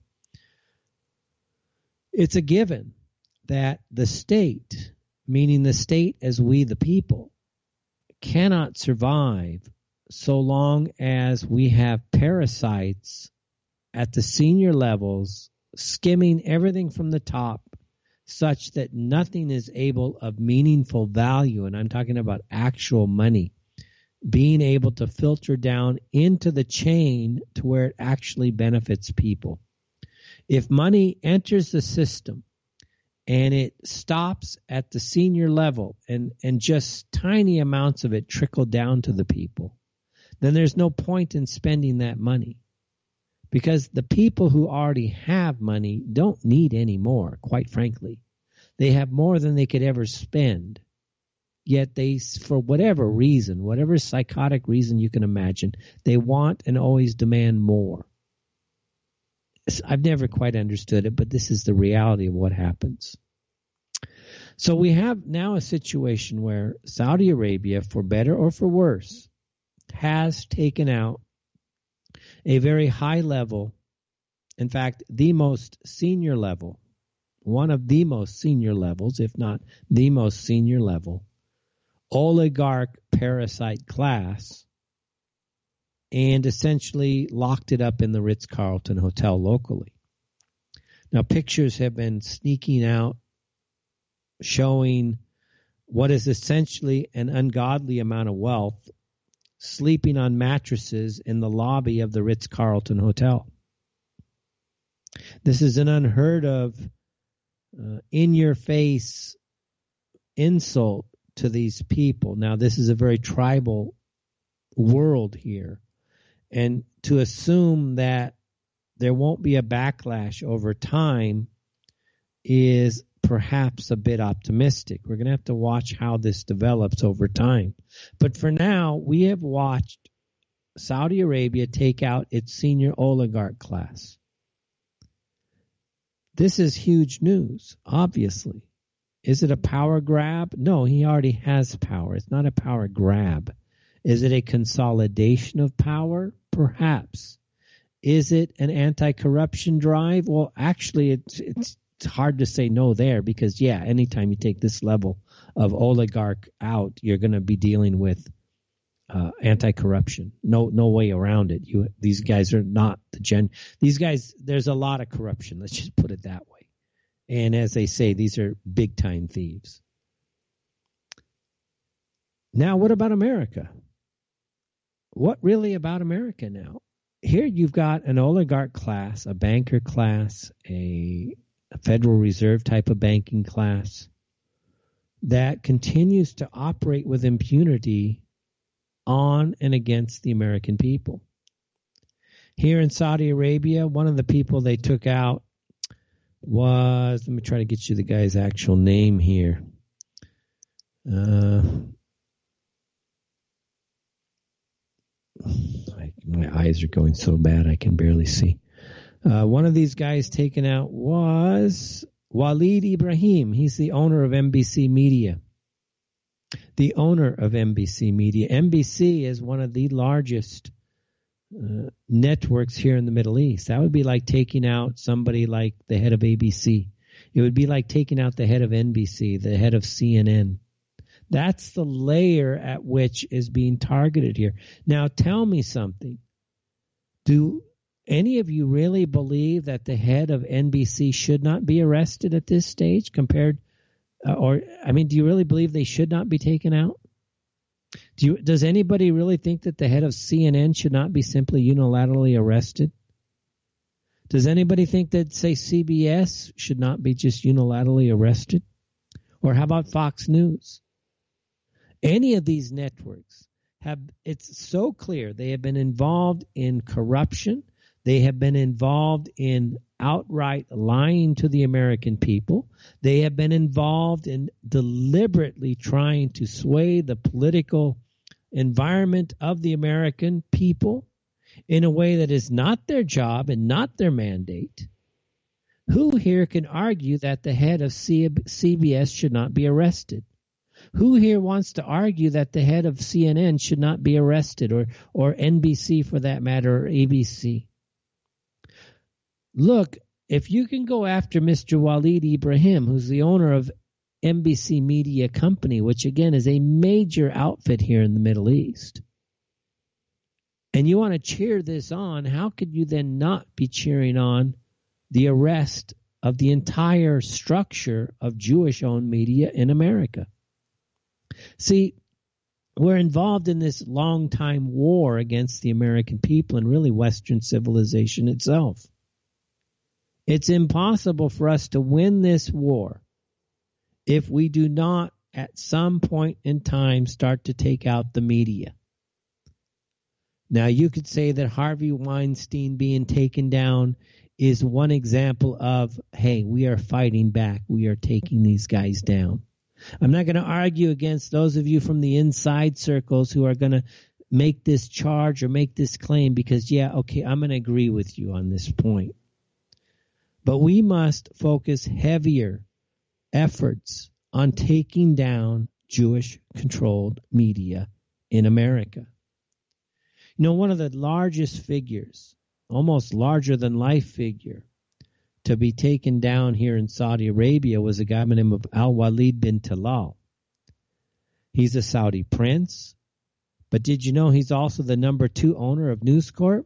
it's a given that the state, meaning the state as we the people, cannot survive so long as we have parasites at the senior levels skimming everything from the top such that nothing is able of meaningful value, and I'm talking about actual money, being able to filter down into the chain to where it actually benefits people. If money enters the system and it stops at the senior level and just tiny amounts of it trickle down to the people, then there's no point in spending that money. Because the people who already have money don't need any more, quite frankly. They have more than they could ever spend. Yet they, for whatever reason, whatever psychotic reason you can imagine, they want and always demand more. I've never quite understood it, but this is the reality of what happens. So we have now a situation where Saudi Arabia, for better or for worse, has taken out a very high level, in fact, the most senior level, one of the most senior levels, if not the most senior level, oligarch parasite class and essentially locked it up in the Ritz-Carlton Hotel locally. Now, pictures have been sneaking out showing what is essentially an ungodly amount of wealth sleeping on mattresses in the lobby of the Ritz-Carlton Hotel. This is an unheard of, in-your-face insult to these people. Now, this is a very tribal world here. And to assume that there won't be a backlash over time is perhaps a bit optimistic. We're going to have to watch how this develops over time. But for now, we have watched Saudi Arabia take out its senior oligarch class. This is huge news, obviously. Is it a power grab? No, he already has power. It's not a power grab. Is it a consolidation of power? Perhaps. Is it an anti-corruption drive? Well, actually, it's hard to say no there because, yeah, anytime you take this level of oligarch out, you're going to be dealing with anti-corruption. No way around it. These guys are not these guys, there's a lot of corruption. Let's just put it that way. And as they say, these are big-time thieves. Now, what about America? What really about America now? Here you've got an oligarch class, a banker class, a Federal Reserve type of banking class that continues to operate with impunity on and against the American people. Here in Saudi Arabia, one of the people they took out was, let me try to get you the guy's actual name here. My eyes are going so bad I can barely see. One of these guys taken out was Walid Ibrahim. He's the owner of NBC Media. The owner of NBC Media. NBC is one of the largest networks here in the Middle East. That would be like taking out somebody like the head of ABC. It would be like taking out the head of NBC, the head of CNN. That's the layer at which is being targeted here. Now, tell me something. Do any of you really believe that the head of NBC should not be arrested at this stage do you really believe they should not be taken out? Does anybody really think that the head of CNN should not be simply unilaterally arrested? Does anybody think that, say, CBS should not be just unilaterally arrested? Or how about Fox News? Any of these networks it's so clear they have been involved in corruption. They have been involved in outright lying to the American people. They have been involved in deliberately trying to sway the political environment of the American people in a way that is not their job and not their mandate. Who here can argue that the head of CBS should not be arrested? Who here wants to argue that the head of CNN should not be arrested, or NBC for that matter, or ABC? Look, if you can go after Mr. Walid Ibrahim, who's the owner of NBC Media Company, which again is a major outfit here in the Middle East, and you want to cheer this on, how could you then not be cheering on the arrest of the entire structure of Jewish-owned media in America? See, we're involved in this long-time war against the American people and really Western civilization itself. It's impossible for us to win this war if we do not at some point in time start to take out the media. Now, you could say that Harvey Weinstein being taken down is one example of, hey, we are fighting back. We are taking these guys down. I'm not going to argue against those of you from the inside circles who are going to make this charge or make this claim because, yeah, okay, I'm going to agree with you on this point. But we must focus heavier efforts on taking down Jewish-controlled media in America. You know, one of the largest figures, almost larger than life figure, to be taken down here in Saudi Arabia was a guy by the name of Al-Walid bin Talal. He's a Saudi prince. But did you know he's also the number 2 owner of News Corp?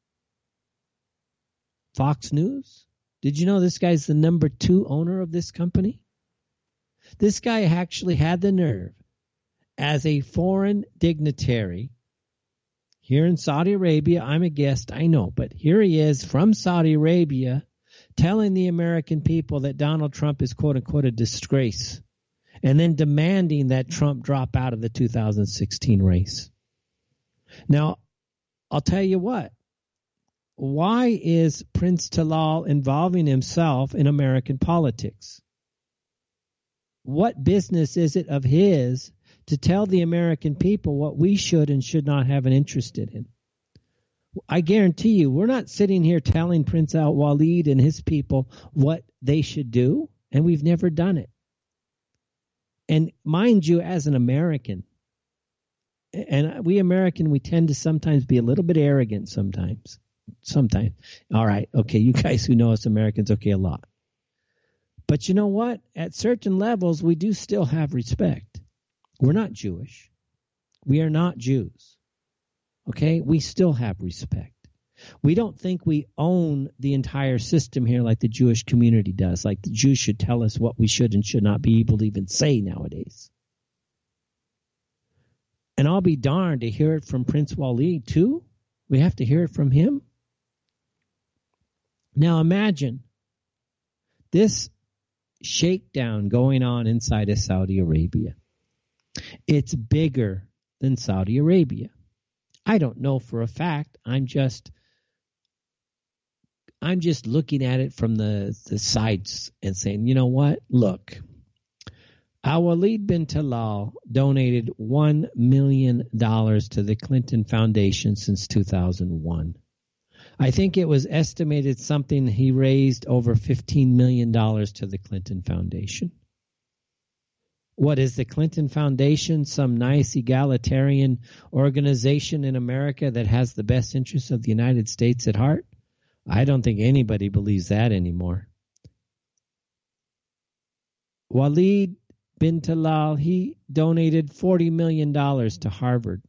Fox News? Did you know this guy's the number 2 owner of this company? This guy actually had the nerve, as a foreign dignitary here in Saudi Arabia. I'm a guest, I know, but here he is from Saudi Arabia telling the American people that Donald Trump is, quote unquote, a disgrace, and then demanding that Trump drop out of the 2016 race. Now, I'll tell you what. Why is Prince Talal involving himself in American politics? What business is it of his to tell the American people what we should and should not have an interest in? I guarantee you, we're not sitting here telling Prince Al Walid and his people what they should do, and we've never done it. And mind you, as an American, and we American, we tend to sometimes be a little bit arrogant sometimes. All right, okay, you guys who know us Americans, okay, a lot. But you know what? At certain levels, we do still have respect. We're not Jewish. We are not Jews. Okay? We still have respect. We don't think we own the entire system here like the Jewish community does, like the Jews should tell us what we should and should not be able to even say nowadays. And I'll be darned to hear it from Prince Walid, too. We have to hear it from him. Now imagine this shakedown going on inside of Saudi Arabia. It's bigger than Saudi Arabia. I don't know for a fact. I'm just looking at it from the sides and saying, you know what? Look, Al-Walid bin Talal donated $1 million to the Clinton Foundation since 2001. I think it was estimated something he raised over $15 million to the Clinton Foundation. What is the Clinton Foundation? Some nice egalitarian organization in America that has the best interests of the United States at heart? I don't think anybody believes that anymore. Walid bin Talal, he donated $40 million to Harvard.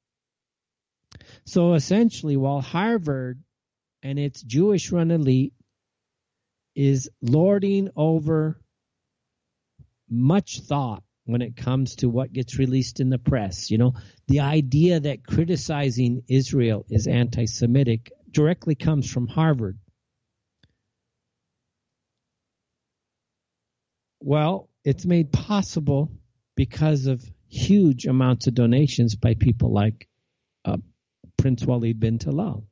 So essentially, while Harvard and its Jewish-run elite is lording over much thought when it comes to what gets released in the press. You know, the idea that criticizing Israel is anti-Semitic directly comes from Harvard. Well, it's made possible because of huge amounts of donations by people like Prince Walid bin Talal.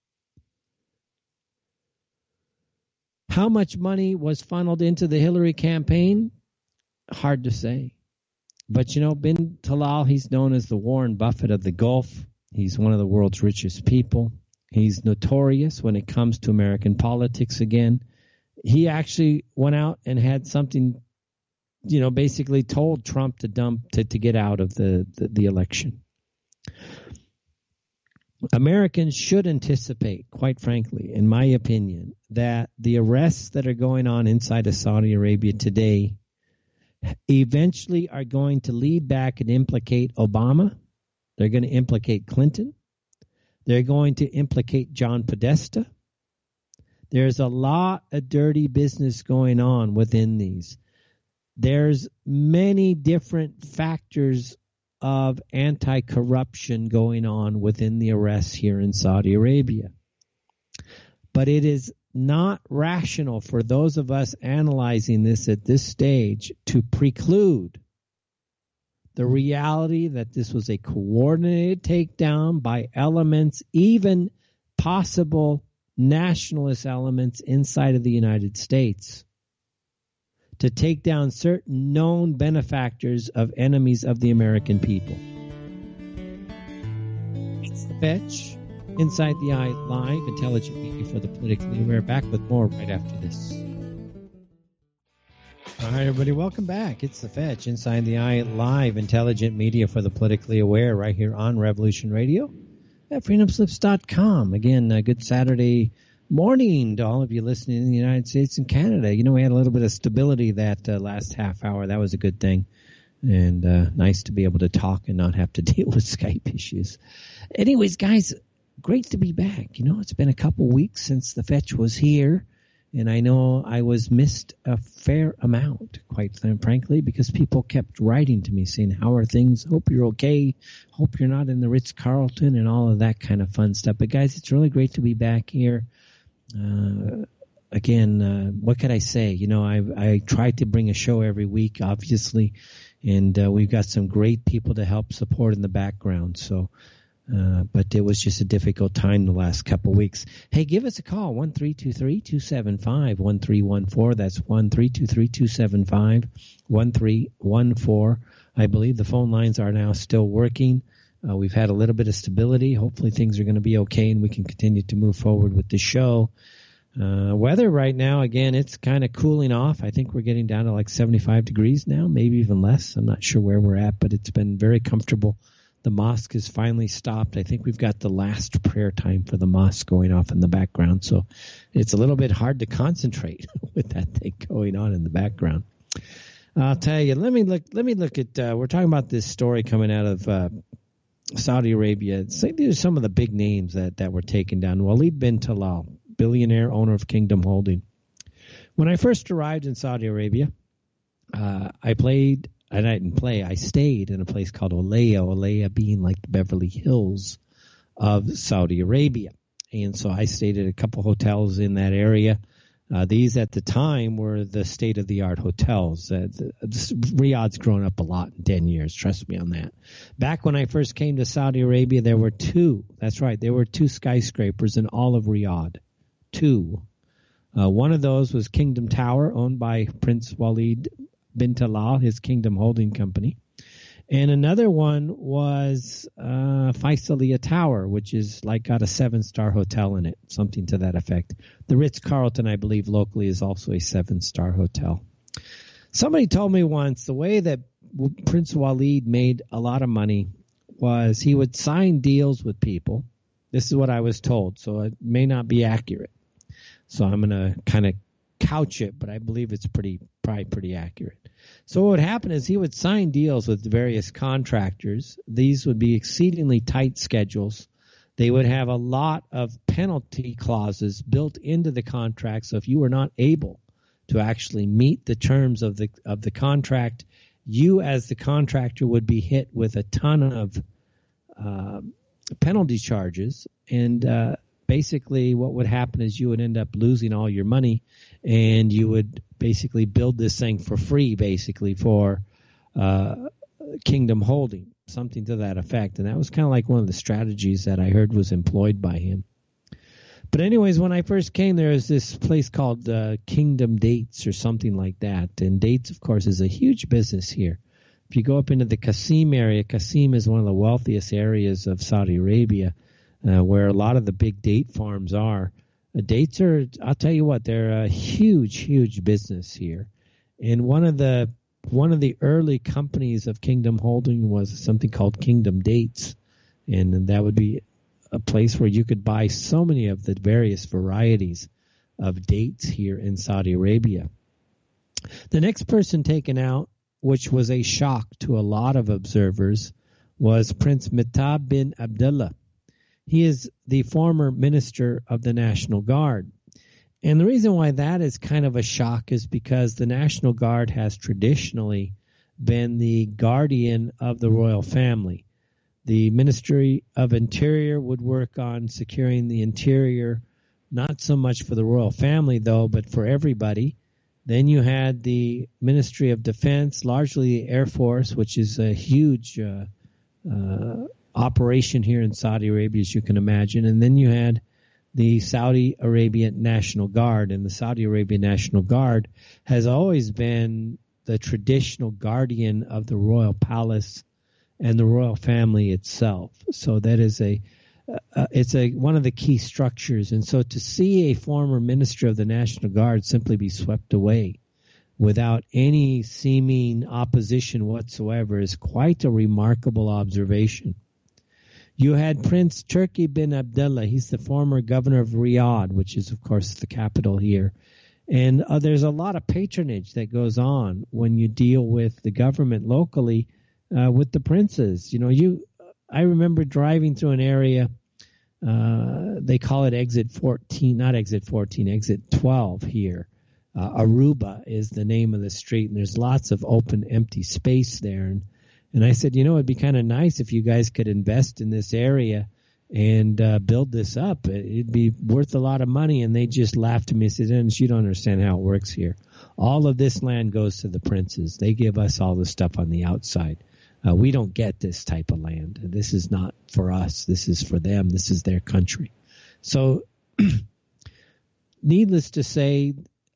How much money was funneled into the Hillary campaign? Hard to say. But you know, bin Talal, he's known as the Warren Buffett of the Gulf. He's one of the world's richest people. He's notorious when it comes to American politics again. He actually went out and had something, you know, basically told Trump to get out of the election. Americans should anticipate, quite frankly, in my opinion, that the arrests that are going on inside of Saudi Arabia today eventually are going to lead back and implicate Obama. They're going to implicate Clinton. They're going to implicate John Podesta. There's a lot of dirty business going on within these. There's many different factors of anti-corruption going on within the arrests here in Saudi Arabia. But it is not rational for those of us analyzing this at this stage to preclude the reality that this was a coordinated takedown by elements, even possible nationalist elements inside of the United States, to take down certain known benefactors of enemies of the American people. It's The Fetch, Inside the Eye Live, intelligent media for the politically aware. Back with more right after this. All right, everybody, welcome back. It's The Fetch, Inside the Eye Live, intelligent media for the politically aware, right here on Revolution Radio at freedomslips.com. Again, good Saturday morning to all of you listening in the United States and Canada. You know, we had a little bit of stability that last half hour. That was a good thing. And nice to be able to talk and not have to deal with Skype issues. Anyways, guys, great to be back. It's been a couple weeks since the Fetch was here. And I know I was missed a fair amount, quite frankly, because people kept writing to me saying, how are things? Hope you're okay. Hope you're not in the Ritz-Carlton and all of that kind of fun stuff. But, guys, it's really great to be back here. Again, what could I say? I try to bring a show every week, obviously, and we've got some great people to help support in the background. So, but it was just a difficult time the last couple of weeks. Hey, give us a call, 1-323-275-1314. That's 1-323-275-1314. I believe the phone lines are now still working. We've had a little bit of stability. Hopefully things are going to be okay and we can continue to move forward with the show. Weather right now, again, it's kind of cooling off. I think we're getting down to like 75 degrees now, maybe even less. I'm not sure where we're at, but it's been very comfortable. The mosque has finally stopped. I think we've got the last prayer time for the mosque going off in the background. So it's a little bit hard to concentrate with that thing going on in the background. I'll tell you, let me look at, we're talking about this story coming out of Saudi Arabia. These are some of the big names that were taken down. Walid bin Talal, billionaire owner of Kingdom Holding. When I first arrived in Saudi Arabia, I stayed in a place called Alea being like the Beverly Hills of Saudi Arabia. And so I stayed at a couple hotels in that area. These at the time were the state-of-the-art hotels. Riyadh's grown up a lot in 10 years, trust me on that. Back when I first came to Saudi Arabia, there were two skyscrapers in all of Riyadh. Two. One of those was Kingdom Tower, owned by Prince Walid bin Talal, his Kingdom Holding Company. And another one was Faisaliya Tower, which is got a 7-star hotel in it, something to that effect. The Ritz-Carlton, I believe, locally is also a 7-star hotel. Somebody told me once the way that Prince Walid made a lot of money was he would sign deals with people. This is what I was told, so it may not be accurate. So I'm going to kind of couch it, but I believe it's probably pretty accurate. So what would happen is he would sign deals with various contractors. These would be exceedingly tight schedules. They would have a lot of penalty clauses built into the contract. So if you were not able to actually meet the terms of the contract, you as the contractor would be hit with a ton of penalty charges. And basically what would happen is you would end up losing all your money, and you would basically build this thing for free, basically, for Kingdom Holding, something to that effect. And that was kind of like one of the strategies that I heard was employed by him. But anyways, when I first came, there was this place called Kingdom Dates or something like that. And Dates, of course, is a huge business here. If you go up into the Qasim area, Qasim is one of the wealthiest areas of Saudi Arabia, where a lot of the big date farms are. Dates are, I'll tell you what, they're a huge, huge business here. And one of the early companies of Kingdom Holding was something called Kingdom Dates. And that would be a place where you could buy so many of the various varieties of dates here in Saudi Arabia. The next person taken out, which was a shock to a lot of observers, was Prince Mitab bin Abdullah. He is the former minister of the National Guard. And the reason why that is kind of a shock is because the National Guard has traditionally been the guardian of the royal family. The Ministry of Interior would work on securing the interior, not so much for the royal family, though, but for everybody. Then you had the Ministry of Defense, largely the Air Force, which is a huge operation here in Saudi Arabia, as you can imagine. And then you had the Saudi Arabian National Guard. And the Saudi Arabian National Guard has always been the traditional guardian of the royal palace and the royal family itself. So that is one of the key structures. And so to see a former minister of the National Guard simply be swept away without any seeming opposition whatsoever is quite a remarkable observation. You had Prince Turki bin Abdullah. He's the former governor of Riyadh, which is, of course, the capital here. And there's a lot of patronage that goes on when you deal with the government locally with the princes. I remember driving through an area, they call it exit 14, not exit 14, exit 12 here. Aruba is the name of the street, and there's lots of open, empty space there. And I said, it'd be kind of nice if you guys could invest in this area and build this up. It'd be worth a lot of money. And they just laughed at me and said, Dennis, you don't understand how it works here. All of this land goes to the princes. They give us all the stuff on the outside. We don't get this type of land. This is not for us. This is for them. This is their country. So needless to say,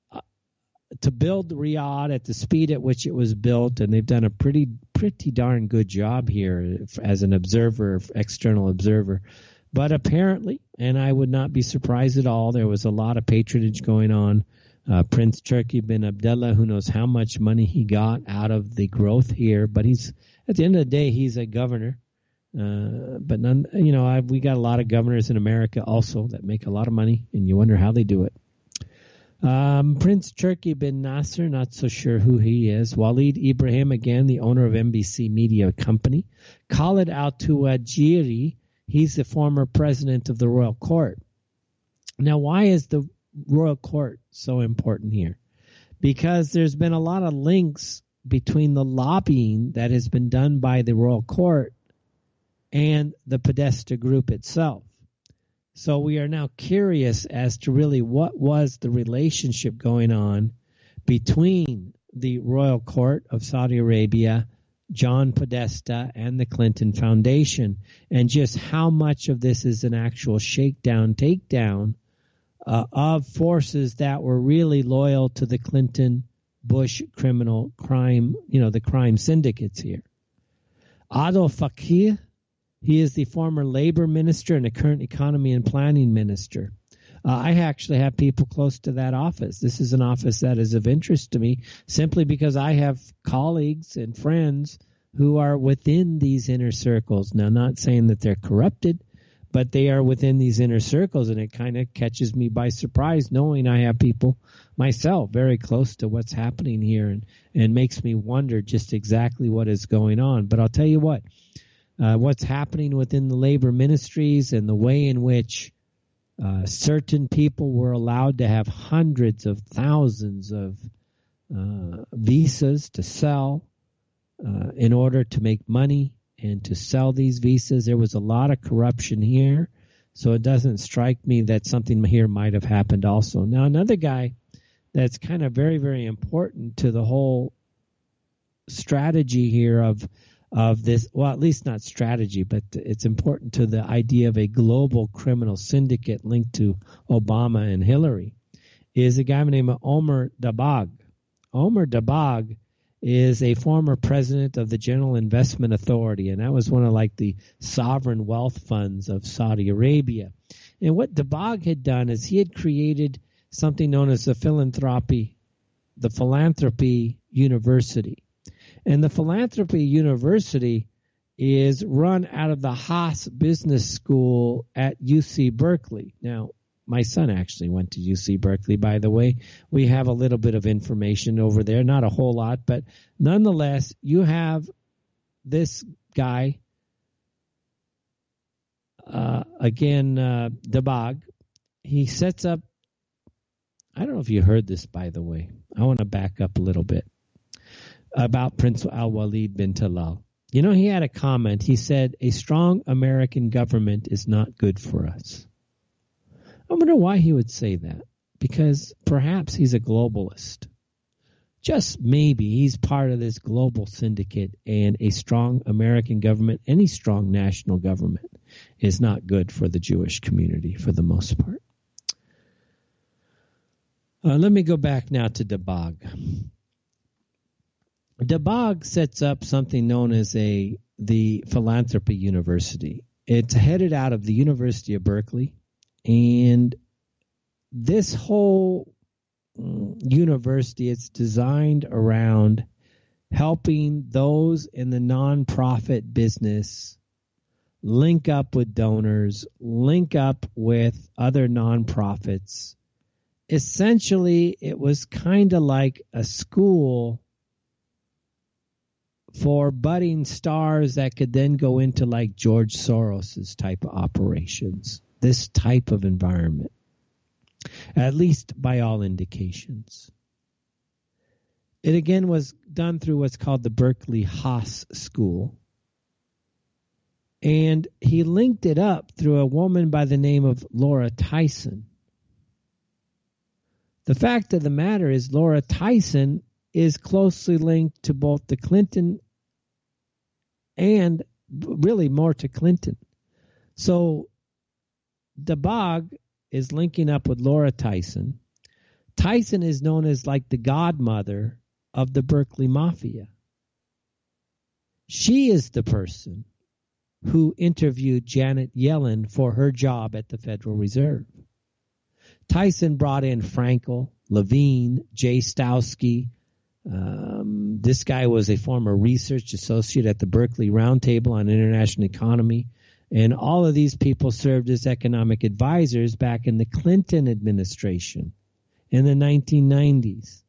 to build Riyadh at the speed at which it was built, and they've done a pretty darn good job here as an observer, external observer. But apparently, and I would not be surprised at all, there was a lot of patronage going on. Prince Turki bin Abdullah, who knows how much money he got out of the growth here, but at the end of the day, he's a governor. But none, we got a lot of governors in America also that make a lot of money, and you wonder how they do it. Prince Turki bin Nasser, not so sure who he is. Walid Ibrahim, again, the owner of NBC Media Company. Khalid Al-Tuwajiri, he's the former president of the Royal Court. Now, why is the Royal Court so important here? Because there's been a lot of links between the lobbying that has been done by the Royal Court and the Podesta Group itself. So we are now curious as to really what was the relationship going on between the Royal Court of Saudi Arabia, John Podesta, and the Clinton Foundation, and just how much of this is an actual shakedown, takedown of forces that were really loyal to the Clinton Bush criminal crime, the crime syndicates here. Adel Fakir, he is the former labor minister and the current economy and planning minister. I actually have people close to that office. This is an office that is of interest to me simply because I have colleagues and friends who are within these inner circles. Now, not saying that they're corrupted, but they are within these inner circles, and it kind of catches me by surprise knowing I have people myself very close to what's happening here and makes me wonder just exactly what is going on. But I'll tell you what's happening within the labor ministries and the way in which certain people were allowed to have hundreds of thousands of visas to sell in order to make money and to sell these visas. There was a lot of corruption here, so it doesn't strike me that something here might have happened also. Now, another guy that's kind of very, very important to the whole strategy here of this, well, at least not strategy, but it's important to the idea of a global criminal syndicate linked to Obama and Hillary, is a guy named Omar Dabag. Omar Dabag is a former president of the General Investment Authority, and that was one of the sovereign wealth funds of Saudi Arabia. And what Dabag had done is he had created something known as the Philanthropy University. And the Philanthropy University is run out of the Haas Business School at UC Berkeley. Now, my son actually went to UC Berkeley, by the way. We have a little bit of information over there, not a whole lot, but nonetheless, you have this guy, Dabag. He sets up, I don't know if you heard this, by the way. I want to back up a little bit about Prince Al-Walid bin Talal. He had a comment. He said, a strong American government is not good for us. I wonder why he would say that. Because perhaps he's a globalist. Just maybe he's part of this global syndicate, and a strong American government, any strong national government, is not good for the Jewish community for the most part. Let me go back now to Dabag. Dabag sets up something known as the Philanthropy University. It's headed out of the University of Berkeley, and this whole university, it's designed around helping those in the nonprofit business link up with donors, link up with other nonprofits, essentially it was kind of like a school for budding stars that could then go into like George Soros's type of operations, this type of environment, at least by all indications. It again was done through what's called the Berkeley Haas School. And he linked it up through a woman by the name of Laura Tyson. The fact of the matter is Laura Tyson is closely linked to both the Clinton and really more to Clinton. So DeBog is linking up with Laura Tyson. Tyson is known as like the godmother of the Berkeley Mafia. She is the person who interviewed Janet Yellen for her job at the Federal Reserve. Tyson brought in Frankel, Levine, Jay Stowski. This guy was a former research associate at the Berkeley Roundtable on International Economy. And all of these people served as economic advisors back in the Clinton administration in the 1990s.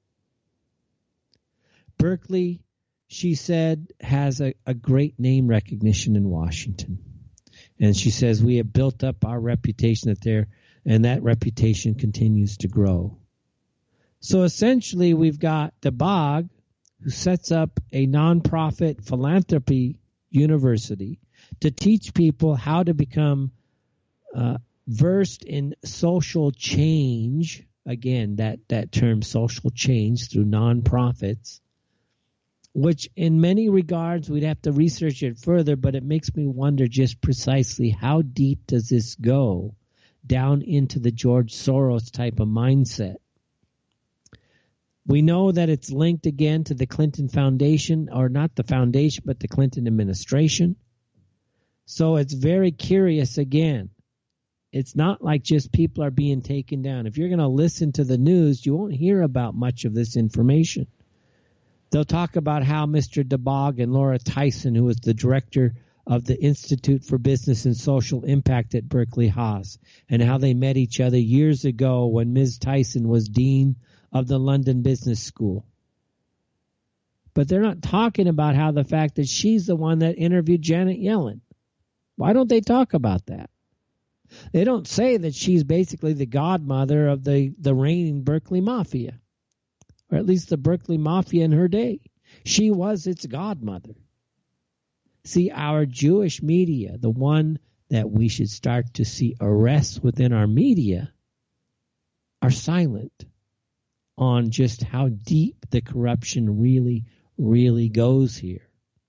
Berkeley, she said, has a great name recognition in Washington. And she says we have built up our reputation there, and that reputation continues to grow. So essentially we've got DeBog, who sets up a nonprofit philanthropy university to teach people how to become versed in social change. Again, that term social change through nonprofits, which in many regards we'd have to research it further, but it makes me wonder just precisely how deep does this go down into the George Soros type of mindset. We know that it's linked again to the Clinton Foundation, or not the foundation, but the Clinton administration. So it's very curious again. It's not like just people are being taken down. If you're going to listen to the news, you won't hear about much of this information. They'll talk about how Mr. DeBog and Laura Tyson, who was the director of the Institute for Business and Social Impact at Berkeley Haas, and how they met each other years ago when Ms. Tyson was dean of the London Business School. But they're not talking about how the fact that she's the one that interviewed Janet Yellen. Why don't they talk about that? They don't say that she's basically the godmother of the reigning Berkeley Mafia, or at least the Berkeley Mafia in her day. She was its godmother. See, our Jewish media, the one that we should start to see arrests within our media, are silent on just how deep the corruption really, really goes here.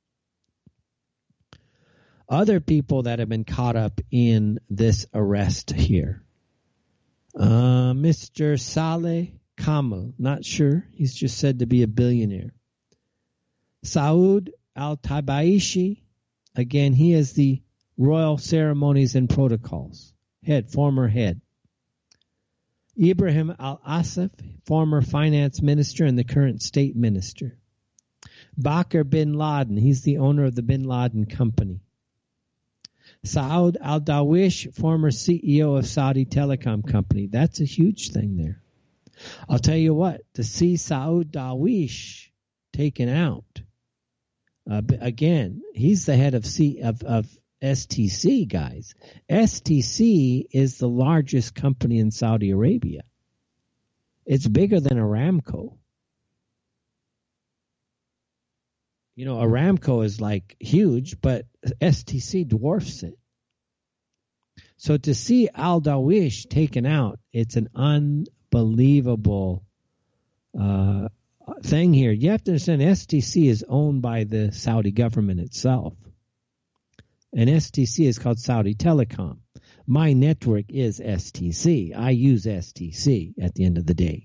Other people that have been caught up in this arrest here. Mr. Saleh Kamal, not sure. He's just said to be a billionaire. Saud Al-Tabaishi, again, he is the Royal Ceremonies and Protocols former head. Ibrahim Al-Asif, former finance minister and the current state minister. Bakr bin Laden, he's the owner of the Bin Laden Company. Saud Al-Dawish, former CEO of Saudi Telecom Company. That's a huge thing there. I'll tell you what, to see Saud Dawish taken out, again, he's the head of STC, guys. STC is the largest company in Saudi Arabia. It's bigger than Aramco. You know, Aramco is like huge, but STC dwarfs it. So to see Al-Dawish taken out, it's an unbelievable thing here. You have to understand STC is owned by the Saudi government itself. And STC is called Saudi Telecom. My network is STC. I use STC at the end of the day.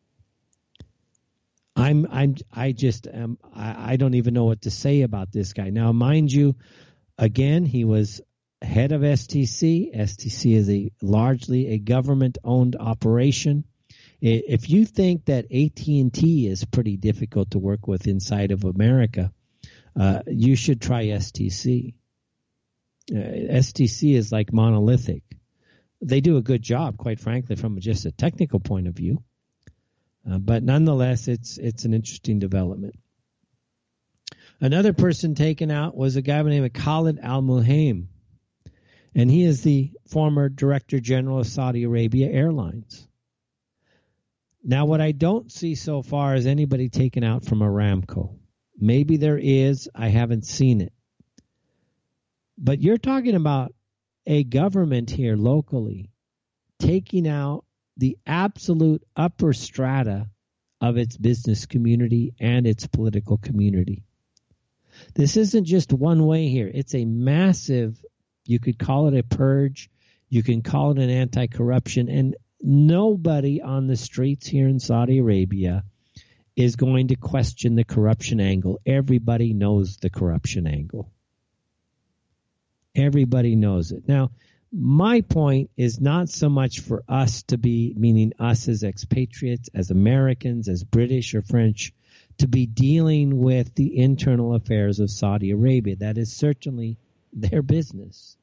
I don't even know what to say about this guy. Now, mind you, again, he was head of STC. STC is largely a government-owned operation. If you think that AT&T is pretty difficult to work with inside of America, you should try STC. STC is like monolithic. They do a good job, quite frankly, from just a technical point of view. But nonetheless, it's an interesting development. Another person taken out was a guy by the name of Khalid al-Muhaim, and he is the former Director General of Saudi Arabia Airlines. Now, what I don't see so far is anybody taken out from Aramco. Maybe there is. I haven't seen it. But you're talking about a government here locally taking out the absolute upper strata of its business community and its political community. This isn't just one way here. It's a massive, you could call it a purge, you can call it an anti-corruption, and nobody on the streets here in Saudi Arabia is going to question the corruption angle. Everybody knows the corruption angle. Everybody knows it. Now, my point is not so much for us to be, meaning us as expatriates, as Americans, as British or French, to be dealing with the internal affairs of Saudi Arabia. That is certainly their business.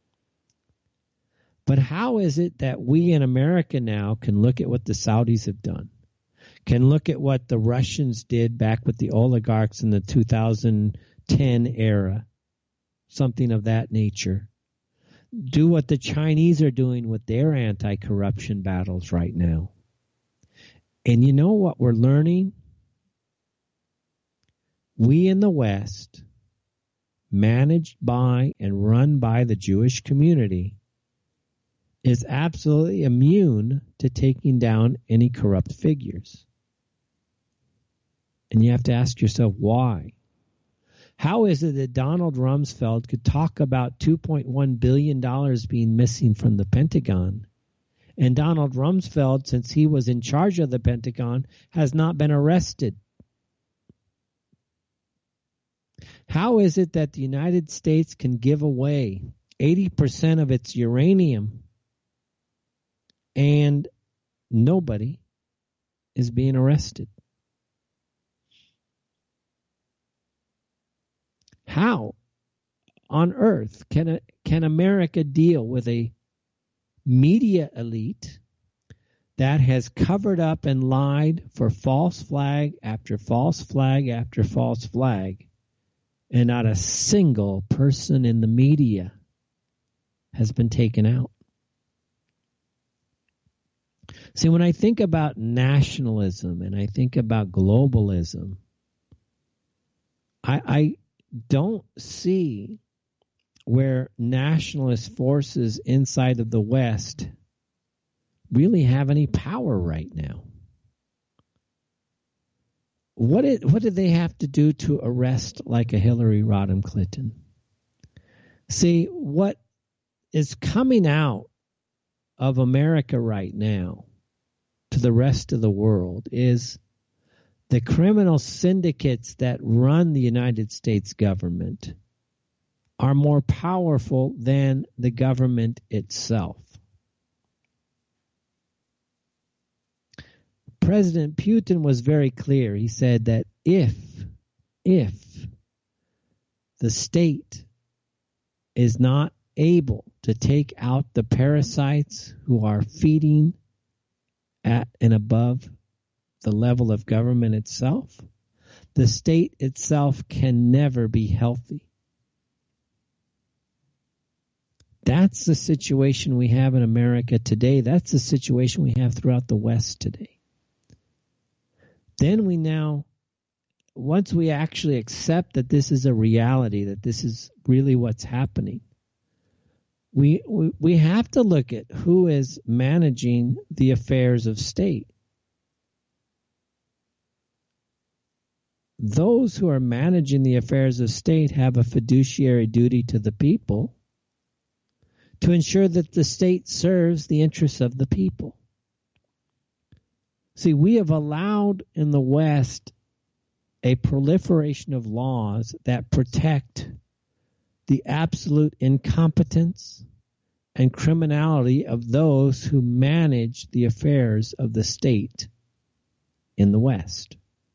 But how is it that we in America now can look at what the Saudis have done, can look at what the Russians did back with the oligarchs in the 2010 era, something of that nature, do what the Chinese are doing with their anti-corruption battles right now? And you know what we're learning? We in the West, managed by and run by the Jewish community, is absolutely immune to taking down any corrupt figures. And you have to ask yourself, why? How is it that Donald Rumsfeld could talk about $2.1 billion being missing from the Pentagon, and Donald Rumsfeld, since he was in charge of the Pentagon, has not been arrested? How is it that the United States can give away 80% of its uranium and nobody is being arrested? How on earth can America deal with a media elite that has covered up and lied for false flag after false flag after false flag, and not a single person in the media has been taken out? See, when I think about nationalism and I think about globalism, I don't see where nationalist forces inside of the West really have any power right now. What did they have to do to arrest like a Hillary Rodham Clinton? See, what is coming out of America right now to the rest of the world is the criminal syndicates that run the United States government are more powerful than the government itself. President Putin was very clear. He said that if the state is not able to take out the parasites who are feeding at and above the level of government itself, the state itself can never be healthy. That's the situation we have in America today. That's the situation we have throughout the West today. Then once we actually accept that this is a reality, that this is really what's happening, we have to look at who is managing the affairs of state. Those who are managing the affairs of state have a fiduciary duty to the people to ensure that the state serves the interests of the people. See, we have allowed in the West a proliferation of laws that protect the absolute incompetence and criminality of those who manage the affairs of the state in the West.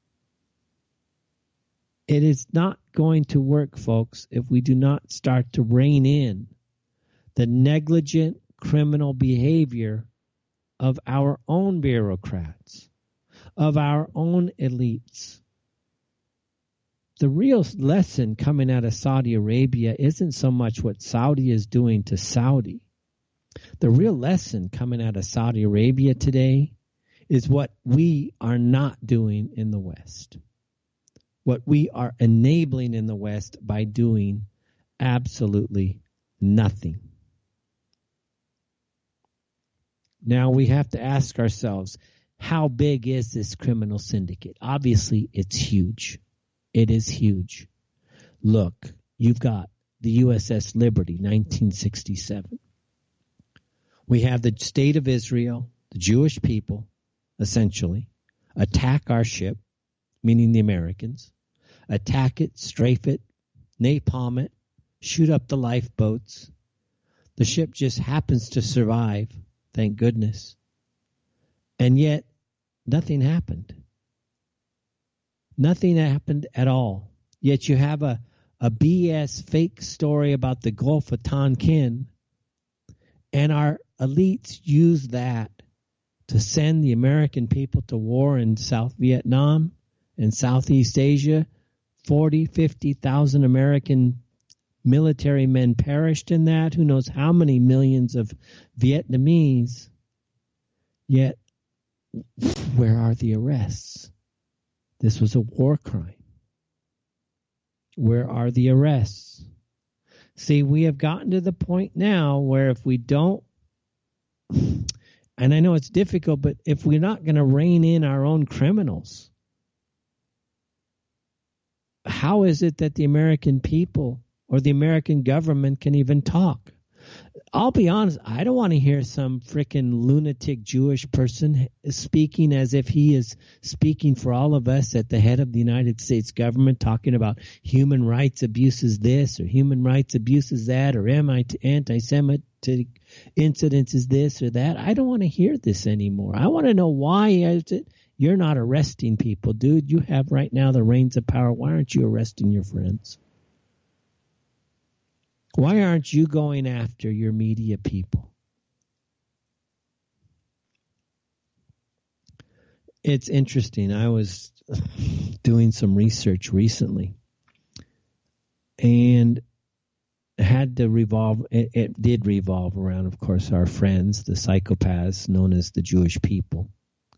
It is not going to work, folks, if we do not start to rein in the negligent, criminal behavior of our own bureaucrats, of our own elites. The real lesson coming out of Saudi Arabia isn't so much what Saudi is doing to Saudi. The real lesson coming out of Saudi Arabia today is what we are not doing in the West. What we are enabling in the West by doing absolutely nothing. Now we have to ask ourselves, how big is this criminal syndicate? Obviously, it's huge. It is huge. Look, you've got the USS Liberty, 1967. We have the state of Israel, the Jewish people, essentially, attack our ship, meaning the Americans, attack it, strafe it, napalm it, shoot up the lifeboats. The ship just happens to survive, thank goodness. And yet, nothing happened. Nothing happened at all. Yet you have a BS fake story about the Gulf of Tonkin, and our elites use that to send the American people to war in South Vietnam and Southeast Asia. 40, 50,000 American military men perished in that. Who knows how many millions of Vietnamese. Yet, where are the arrests? This was a war crime. Where are the arrests? See, we have gotten to the point now where if we don't, and I know it's difficult, but if we're not going to rein in our own criminals, how is it that the American people or the American government can even talk? I'll be honest, I don't want to hear some frickin' lunatic Jewish person speaking as if he is speaking for all of us at the head of the United States government, talking about human rights abuses this or human rights abuses that or anti-Semitic incidents is this or that. I don't want to hear this anymore. I want to know why is it you're not arresting people, dude. You have right now the reins of power. Why aren't you arresting your friends? Why aren't you going after your media people? It's interesting. I was doing some research recently and had to revolve. It did revolve around, of course, our friends, the psychopaths known as the Jewish people.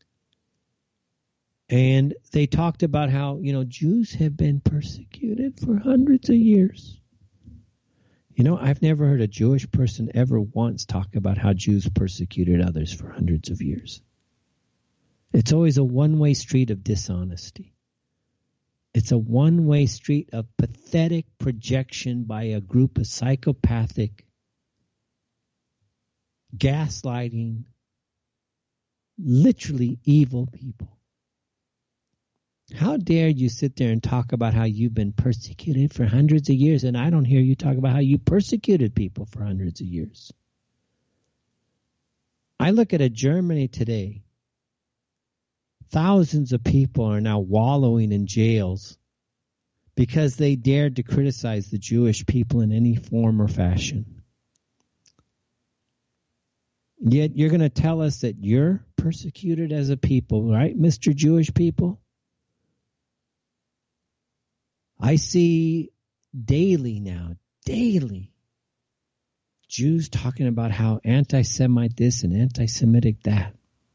And they talked about how, Jews have been persecuted for hundreds of years. I've never heard a Jewish person ever once talk about how Jews persecuted others for hundreds of years. It's always a one-way street of dishonesty. It's a one-way street of pathetic projection by a group of psychopathic, gaslighting, literally evil people. How dare you sit there and talk about how you've been persecuted for hundreds of years, and I don't hear you talk about how you persecuted people for hundreds of years. I look at Germany today. Thousands of people are now wallowing in jails because they dared to criticize the Jewish people in any form or fashion. Yet you're going to tell us that you're persecuted as a people, right, Mr. Jewish people? I see daily, Jews talking about how anti-Semite this and anti-Semitic that.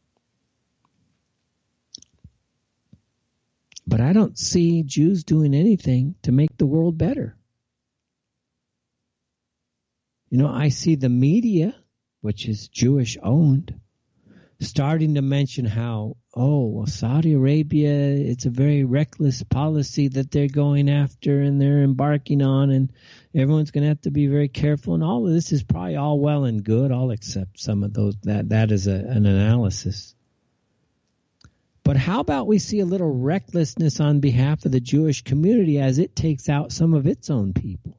But I don't see Jews doing anything to make the world better. I see the media, which is Jewish owned, starting to mention how, Saudi Arabia, it's a very reckless policy that they're going after and they're embarking on, and everyone's going to have to be very careful. And all of this is probably all well and good, all except some of those, that is an analysis. But how about we see a little recklessness on behalf of the Jewish community as it takes out some of its own people?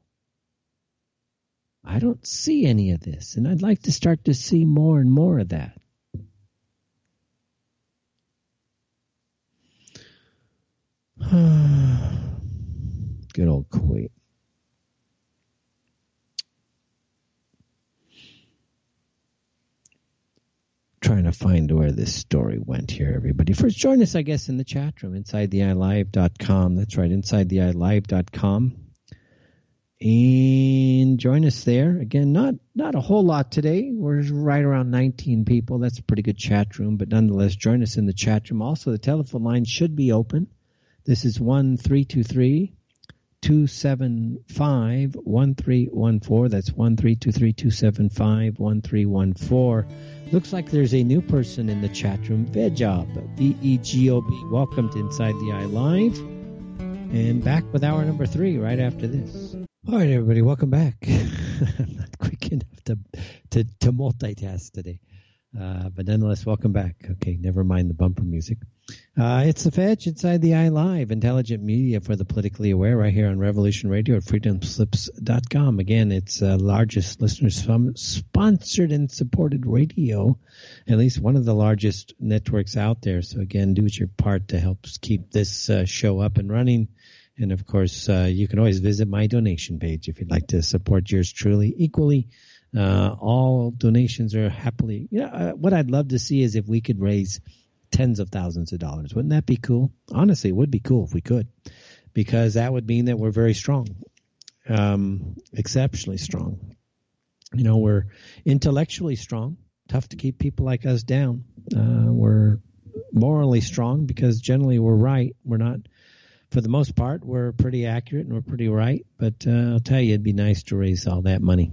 I don't see any of this, and I'd like to start to see more and more of that. Good old Kuwait. trying to find where this story went here, everybody. First, join us, I guess, in the chat room, InsideTheEyeLive.com. That's right, InsideTheEyeLive.com. And join us there. Again, not a whole lot today. We're right around 19 people. That's a pretty good chat room, but nonetheless, join us in the chat room. Also, the telephone line should be open. This is 1-323-275-1314. That's 1-323-275-1314. Looks like there's a new person in the chat room, Vegob, V-E-G-O-B. Welcome to Inside the Eye Live. And back with hour number 3 right after this. All right, everybody, welcome back. I'm not quick enough to multitask today. But nonetheless, welcome back. Okay, never mind the bumper music. It's The Fetch, Inside the Eye Live, intelligent media for the politically aware, right here on Revolution Radio at freedomslips.com. Again, it's largest listeners-sponsored and supported radio, at least one of the largest networks out there. So again, do your part to help keep this show up and running. And, of course, you can always visit my donation page if you'd like to support yours truly equally. All donations are happily. What I'd love to see is if we could raise tens of thousands of dollars. Wouldn't that be cool? Honestly, it would be cool if we could, because that would mean that we're very strong, exceptionally strong. We're intellectually strong, tough to keep people like us down. We're morally strong because generally we're right. We're not. For the most part, we're pretty accurate and we're pretty right. But I'll tell you, it'd be nice to raise all that money.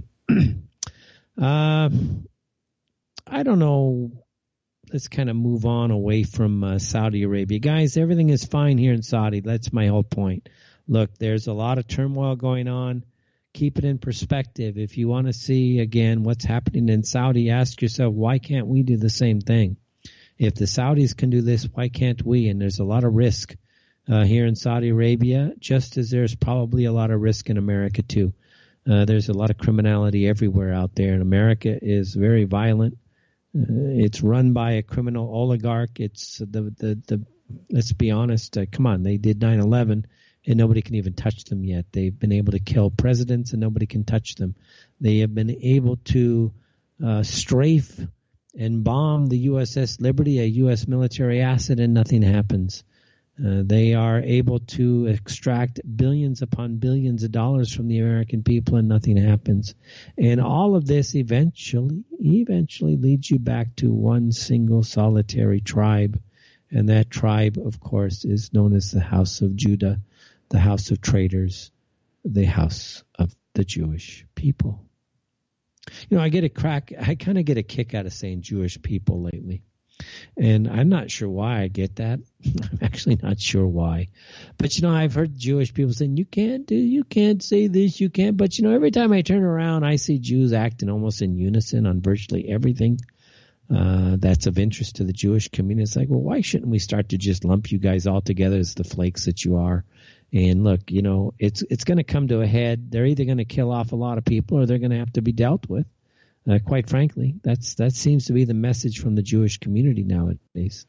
I don't know. Let's kind of move on away from Saudi Arabia. Guys, everything is fine here in Saudi. That's my whole point. Look, there's a lot of turmoil going on. Keep it in perspective. If you want to see, again, what's happening in Saudi, ask yourself, why can't we do the same thing? If the Saudis can do this, why can't we? And there's a lot of risk here in Saudi Arabia, just as there's probably a lot of risk in America too. There's a lot of criminality everywhere out there, and America is very violent. It's run by a criminal oligarch. It's the let's be honest. Come on, they did 9/11, and nobody can even touch them yet. They've been able to kill presidents, and nobody can touch them. They have been able to strafe and bomb the USS Liberty, a U.S. military asset, and nothing happens. They are able to extract billions upon billions of dollars from the American people, and nothing happens. And all of this eventually leads you back to one single solitary tribe. And that tribe, of course, is known as the House of Judah, the House of Traitors, the House of the Jewish people. I kind of get a kick out of saying Jewish people lately. And I'm not sure why I get that. I'm actually not sure why. But, I've heard Jewish people saying, you can't say this, you can't. But, every time I turn around, I see Jews acting almost in unison on virtually everything that's of interest to the Jewish community. It's like, well, why shouldn't we start to just lump you guys all together as the flakes that you are? And look, it's going to come to a head. They're either going to kill off a lot of people or they're going to have to be dealt with. Quite frankly, that seems to be the message from the Jewish community nowadays.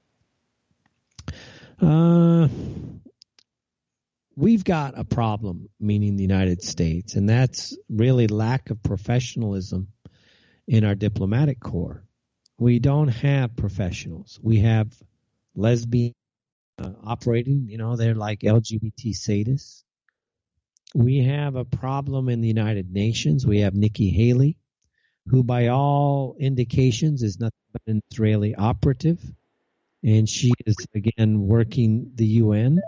We've got a problem, meaning the United States, and that's really lack of professionalism in our diplomatic corps. We don't have professionals. We have lesbians operating, they're like LGBT sadists. We have a problem in the United Nations. We have Nikki Haley, who by all indications is nothing but an Israeli operative. And she is, again, working the UN.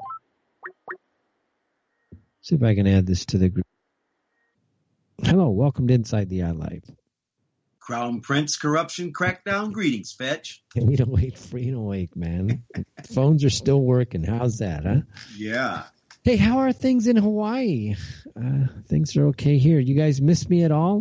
See if I can add this to the group. Hello, welcome to Inside the Eye Live. Crown Prince corruption crackdown greetings, Fetch. We don't wait, man. Phones are still working. How's that, huh? Yeah. Hey, how are things in Hawaii? Things are okay here. You guys miss me at all?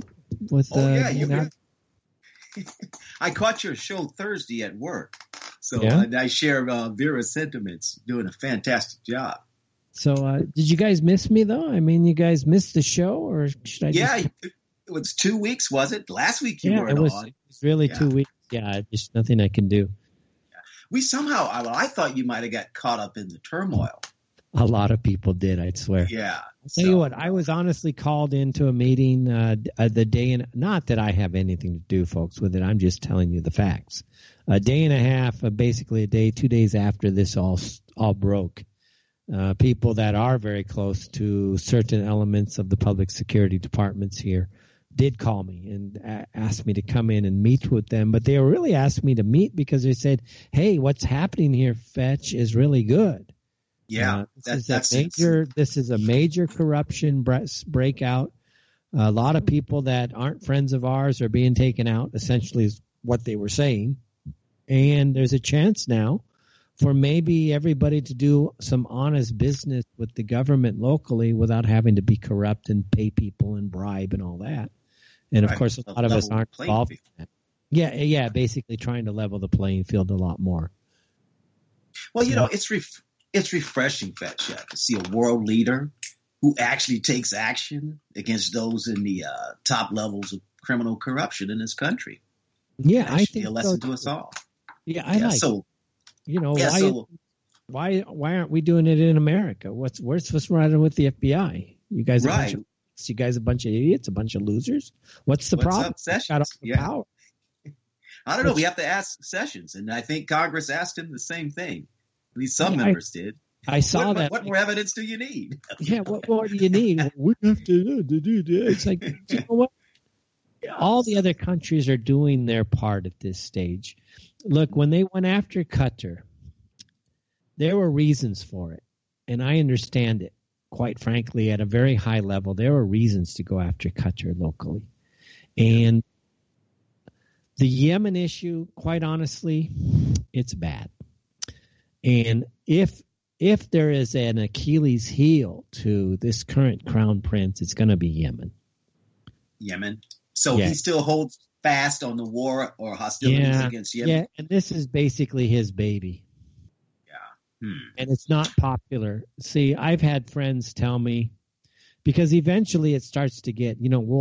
I caught your show Thursday at work, so I share Vera's sentiments. Doing a fantastic job. So, did you guys miss me though? I mean, you guys missed the show, or should I? Yeah, it was 2 weeks, was it? Last week you weren't on. It was really 2 weeks. Yeah, just nothing I can do. We somehow, I thought you might have got caught up in the turmoil. A lot of people did, I'd swear. Yeah. Tell you what, I was honestly called into a meeting the day, and not that I have anything to do, folks, with it. I'm just telling you the facts. A day and a half, basically a day, 2 days after this all broke. People that are very close to certain elements of the public security departments here did call me and asked me to come in and meet with them. But they really asked me to meet because they said, hey, what's happening here, Fetch, is really good. Yeah, this is a major corruption breakout. A lot of people that aren't friends of ours are being taken out, essentially is what they were saying. And there's a chance now for maybe everybody to do some honest business with the government locally without having to be corrupt and pay people and bribe and all that. And of course, a lot of us aren't involved in that. Yeah, basically trying to level the playing field a lot more. Well, it's refreshing, Fetch, to see a world leader who actually takes action against those in the top levels of criminal corruption in this country. Yeah, I think a lesson to us all. Yeah, why aren't we doing it in America? What's wrong with the FBI? You guys are a bunch of idiots, a bunch of losers. What's the problem? Got all the power. I don't know. We have to ask Sessions, and I think Congress asked him the same thing. At least some members did. I saw that. What more evidence do you need? Yeah, what more do you need? We have to do this. It's like, you know what? All the other countries are doing their part at this stage. Look, when they went after Qatar, there were reasons for it, and I understand it. Quite frankly, at a very high level, there were reasons to go after Qatar locally. And the Yemen issue, quite honestly, it's bad. And if there is an Achilles heel to this current crown prince, it's going to be Yemen. So he still holds fast on the war or hostilities against Yemen? Yeah, and this is basically his baby. And it's not popular. See, I've had friends tell me, because eventually it starts to get,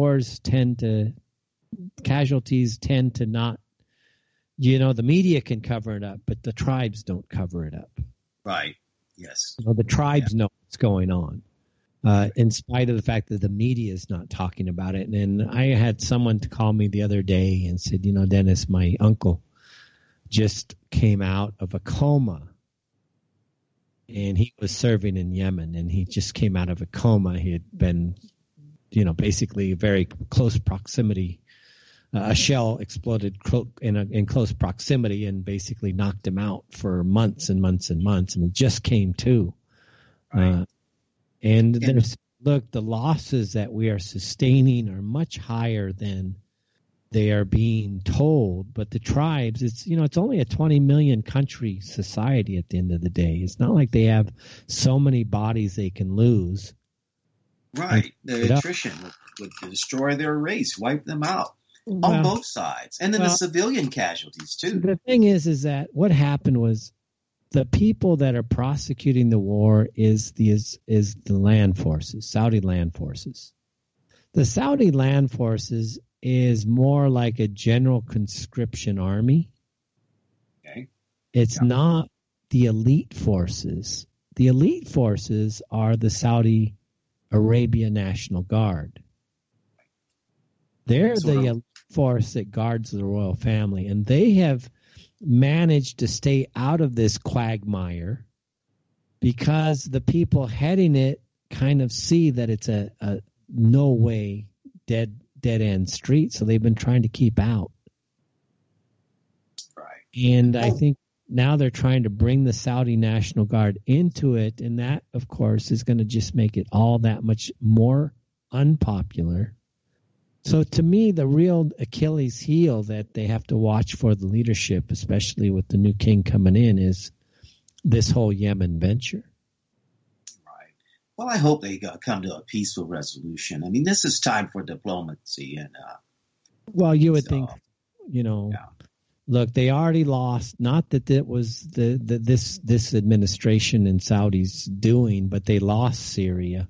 casualties tend to not, the media can cover it up, but the tribes don't cover it up. Right. Yes. The tribes know what's going on, in spite of the fact that the media is not talking about it. And I had someone to call me the other day and said, Dennis, my uncle just came out of a coma. And he was serving in Yemen, and he just came out of a coma. He had been, basically very close proximity. A shell exploded in close proximity and basically knocked him out for months and months and months, and he just came to. Right. The losses that we are sustaining are much higher than they are being told, but the tribes, it's only a 20 million country society at the end of the day. It's not like they have so many bodies they can lose. Right. The attrition would destroy their race, wipe them out on both sides. And then the civilian casualties too. The thing is that what happened was the people that are prosecuting the war is the land forces, Saudi land forces. The Saudi land forces is more like a general conscription army. Okay. It's not the elite forces. The elite forces are the Saudi Arabia National Guard. They're the elite force that guards the royal family, and they have managed to stay out of this quagmire because the people heading it kind of see that it's a no way dead end street, so they've been trying to keep out. Right. And I think now they're trying to bring the Saudi National Guard into it, and that, of course, is going to just make it all that much more unpopular. So to me, the real Achilles heel that they have to watch for the leadership, especially with the new king coming in, is this whole Yemen venture. Well, I hope they come to a peaceful resolution. I mean, this is time for diplomacy, and you would think, look, they already lost. Not that it was this administration in Saudi's doing, but they lost Syria.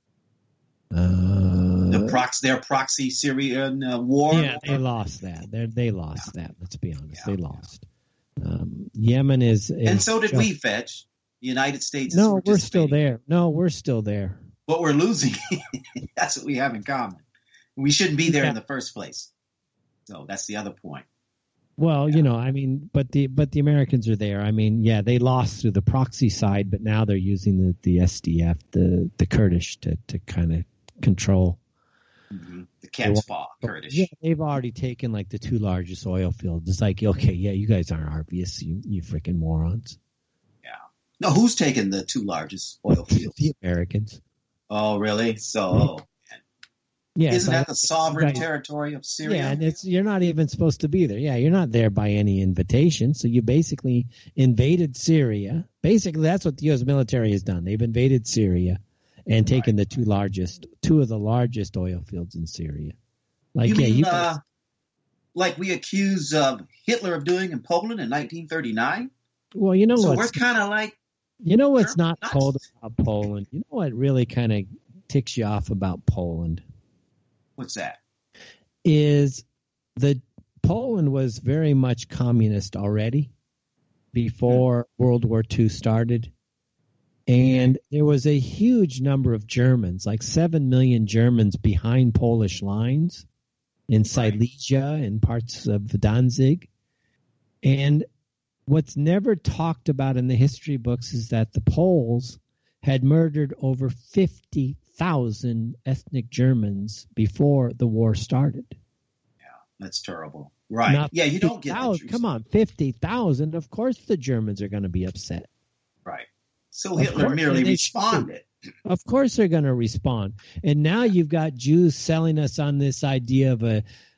Their proxy Syrian war. Yeah, they lost that. They lost that. Let's be honest, they lost. Yemen is, and so did we, Fetch. The United States. No, we're still there. what we're losing. That's what we have in common. We shouldn't be there in the first place. So that's the other point. Well, I mean, but the Americans are there. I mean, yeah, they lost through the proxy side, but now they're using the SDF, the Kurdish to kind of control. Mm-hmm. The cat's paw Kurdish. Yeah, they've already taken like the 2 largest oil fields. It's like, okay, yeah, you guys aren't obvious, you freaking morons. Yeah. No, who's taken the 2 largest oil fields? The Americans. Oh, really? So, yeah, isn't that the sovereign territory of Syria? Yeah, and you're not even supposed to be there. Yeah, you're not there by any invitation. So you basically invaded Syria. Basically, that's what the U.S. military has done. They've invaded Syria and taken the 2 of the largest oil fields in Syria. Like, you mean, like we accused Hitler of doing in Poland in 1939? Well, you know what? So we're kind of like. You know what's not told about Poland? You know what really kind of ticks you off about Poland? What's that? Is Poland was very much communist already before World War II started. And there was a huge number of Germans, like 7 million Germans behind Polish lines in Silesia and parts of Danzig. And what's never talked about in the history books is that the Poles had murdered over 50,000 ethnic Germans before the war started. Yeah, that's terrible. Right. Yeah, you don't get that. Come on, 50,000. Of course the Germans are going to be upset. Right. So Hitler merely responded. Of course they're going to respond. And now you've got Jews selling us on this idea of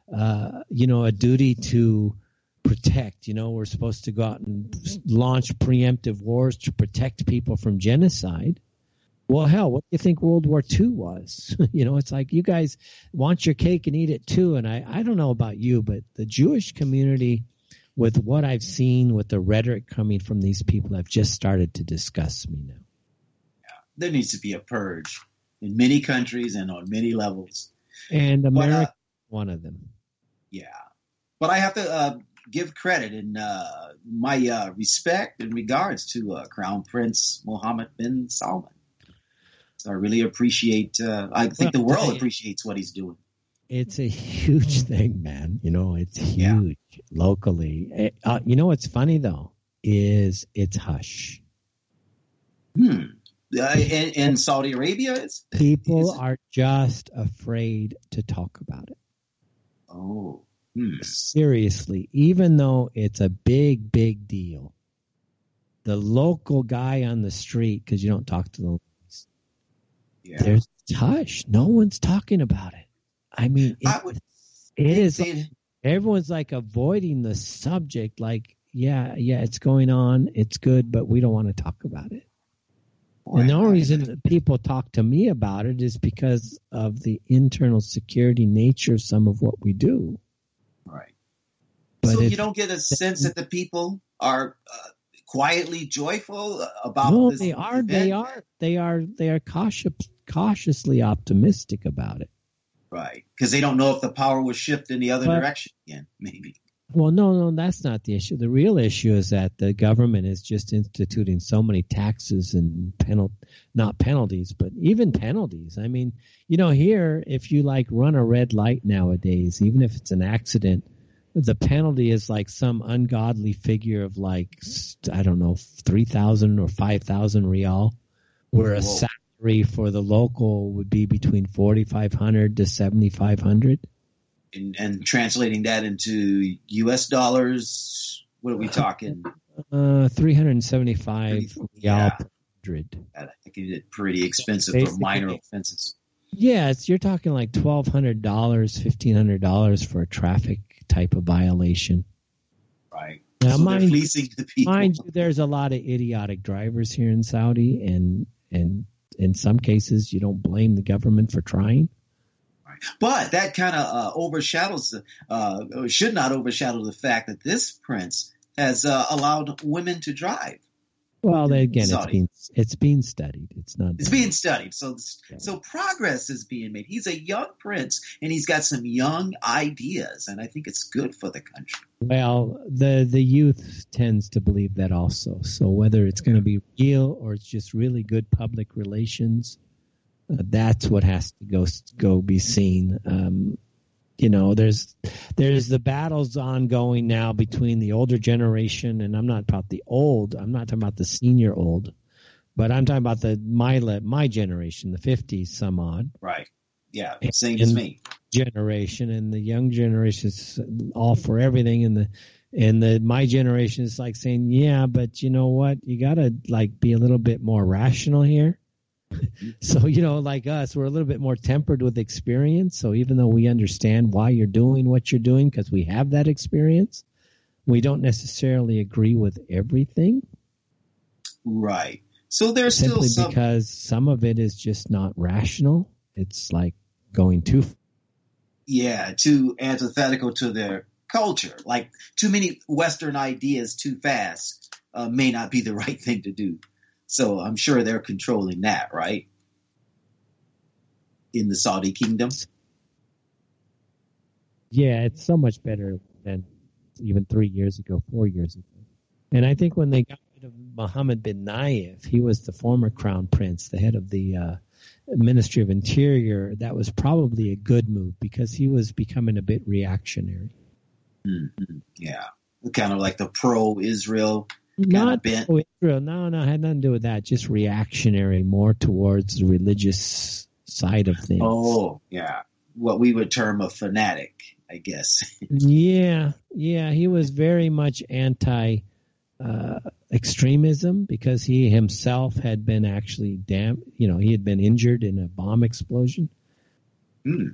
a duty to protect. We're supposed to go out and launch preemptive wars to protect people from genocide. Well, hell, what do you think World War II was? It's like you guys want your cake and eat it too. And I don't know about you, but the Jewish community, with what I've seen, with the rhetoric coming from these people, have just started to disgust me now. Yeah, there needs to be a purge in many countries and on many levels. And America is one of them. Yeah. But I have to give credit and my respect in regards to Crown Prince Mohammed bin Salman. So I really appreciate, I think the world appreciates what he's doing. It's a huge thing, man. It's huge locally. What's funny, though, is it's hush. In Saudi Arabia? People are just afraid to talk about it. Oh. Seriously, even though it's a big, big deal, the local guy on the street, because you don't talk to the locals, there's hush. No one's talking about it. I mean, everyone's like avoiding the subject. Like, yeah, it's going on. It's good, but we don't want to talk about it. And the only reason that people talk to me about it is because of the internal security nature of some of what we do. Right. But so you don't get a sense that the people are quietly joyful about this? No, they are cautiously optimistic about it. Right, because they don't know if the power will shift in the other direction again, maybe. Well, no, that's not the issue. The real issue is that the government is just instituting so many taxes and not penalties, but even penalties. I mean, here, if you run a red light nowadays, even if it's an accident, the penalty is like some ungodly figure of 3,000 or 5,000 real, where a salary for the local would be between 4,500 to 7,500. And translating that into U.S. dollars, what are we talking? 375 real per 100. I think it's pretty expensive for minor offenses. Yeah, you're talking like $1,200, $1,500 for a traffic type of violation. Right. Now, so they're fleecing the people. Mind you, there's a lot of idiotic drivers here in Saudi, and in some cases, you don't blame the government for trying. But that kind of overshadows, should not overshadow the fact that this prince has allowed women to drive. Well, again, it's being studied. It's being studied. So progress is being made. He's a young prince, and he's got some young ideas, and I think it's good for the country. Well, the youth tends to believe that also. So whether it's going to be real or it's just really good public relations, That's what has to go be seen. There's the battles ongoing now between the older generation, and I'm not talking about the senior old, but I'm talking about my generation, the 50s some odd. Right. Yeah. Same as me. Generation, and the young generation is all for everything, and my generation is like saying, yeah, but you know what? You gotta be a little bit more rational here. So, like us, we're a little bit more tempered with experience. So even though we understand why you're doing what you're doing because we have that experience, we don't necessarily agree with everything. Right. So there's simply still because some of it is just not rational. It's like going too antithetical to their culture. Like too many Western ideas too fast may not be the right thing to do. So I'm sure they're controlling that, right? In the Saudi kingdom. Yeah, it's so much better than even 3 years ago, 4 years ago. And I think when they got rid of Mohammed bin Nayef, he was the former crown prince, the head of the Ministry of Interior. That was probably a good move because he was becoming a bit reactionary. Mm-hmm. Yeah, kind of like the pro-Israel. Not Israel. No, it had nothing to do with that. Just reactionary, more towards the religious side of things. Oh, yeah. What we would term a fanatic, I guess. Yeah. He was very much anti-extremism because he himself had been actually he had been injured in a bomb explosion. Mm.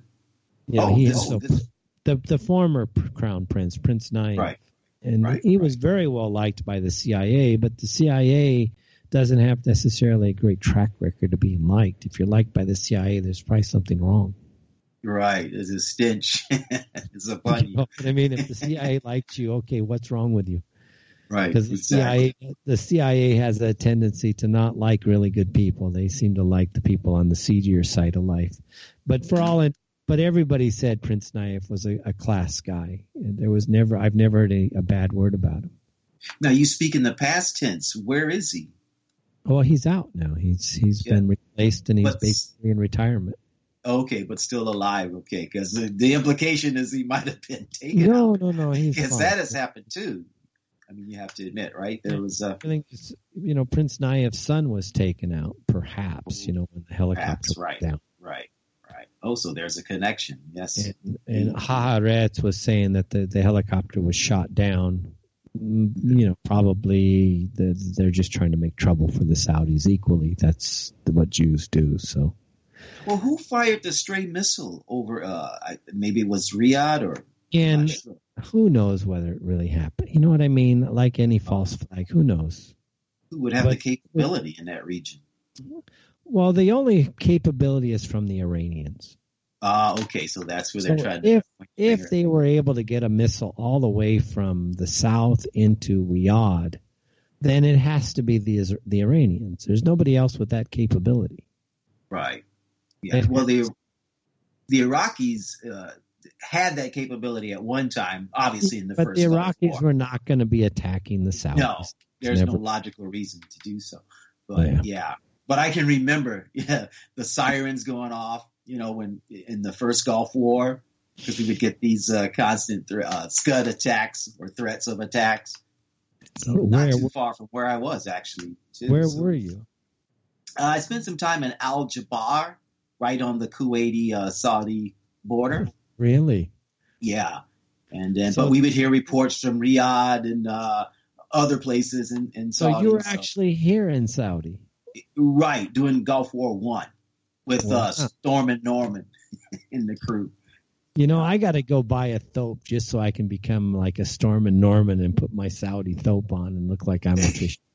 The former crown prince, Prince Nayef. Right. And he was very well liked by the CIA, but the CIA doesn't have necessarily a great track record of being liked. If you're liked by the CIA, there's probably something wrong. Right. It's a stench. It's upon you. I mean, if the CIA liked you, okay, what's wrong with you? Right. Because the CIA has a tendency to not like really good people. They seem to like the people on the seedier side of life. But But everybody said Prince Nayef was a class guy. And I've never heard a bad word about him. Now you speak in the past tense. Where is he? Well, he's out now. He's been replaced and he's basically in retirement. Okay, but still alive. Okay, because the implication is he might have been taken out. No. Because that has happened too. I mean, you have to admit, right? There was I think Prince Nayef's son was taken out, perhaps. When the helicopter went down. Right. Oh, so there's a connection. Yes. And Haaretz was saying that the helicopter was shot down. Probably they're just trying to make trouble for the Saudis equally. That's what Jews do. So. Well, who fired the stray missile over? Maybe it was Riyadh or. And who knows whether it really happened? You know what I mean? Like any false flag, who knows? Who would have the capability in that region? Well, the only capability is from the Iranians. Okay, so that's where they're trying to. If they were able to get a missile all the way from the south into Riyadh, then it has to be the Iranians. There's nobody else with that capability. Right. Yeah. Well, the Iraqis had that capability at one time, obviously in the first. But the Iraqis were not going to be attacking the Saudis. No, there's no logical reason to do so. But yeah. But I can remember, the sirens going off, when in the first Gulf War, because we would get these constant Scud attacks or threats of attacks. So not too far from where I was, actually. Where were you? I spent some time in Al Jabar, right on the Kuwaiti-Saudi border. Really? Yeah. And then, but we would hear reports from Riyadh and other places in Saudi. So you were actually here in Saudi? Right, doing Gulf War I with Storm and Norman in the crew. I got to go buy a thope just so I can become like a Storm and Norman and put my Saudi thope on and look like I'm official.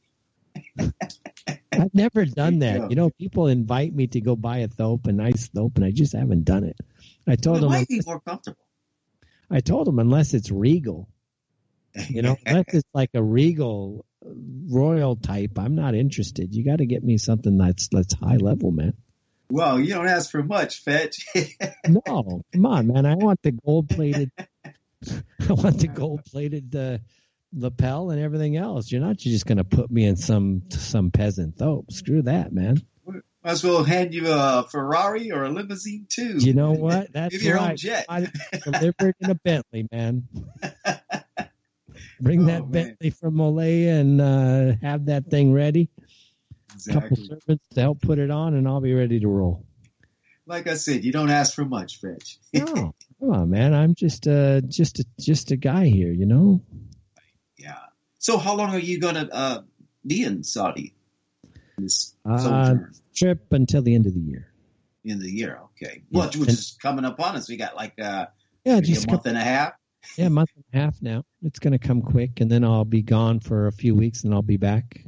I've never done that. People invite me to go buy a thope, a nice thope, and I just haven't done it. I told them it might be more comfortable. I told them unless it's regal, unless it's like a regal royal type, I'm not interested. You got to get me something that's high level, man. Well, you don't ask for much, Fetch. No, come on, man. I want the gold plated. I want the gold plated lapel and everything else. You're just going to put me in some peasant thope. Screw that, man. Might as well hand you a Ferrari or a limousine too. You know what? That's Maybe your right. own jet. I delivered in a Bentley, man. Bring that Bentley from Olea and have that thing ready. Exactly. A couple servants to help put it on, and I'll be ready to roll. Like I said, you don't ask for much, Fetch. No, come on, man. I'm just a guy here, you know. Yeah. So, how long are you gonna be in Saudi? This trip until the end of the year. In the year, okay. Yeah. Well, which is coming up on us. We got like just a month and a half. Yeah, a month and a half now. It's going to come quick, and then I'll be gone for a few weeks, and I'll be back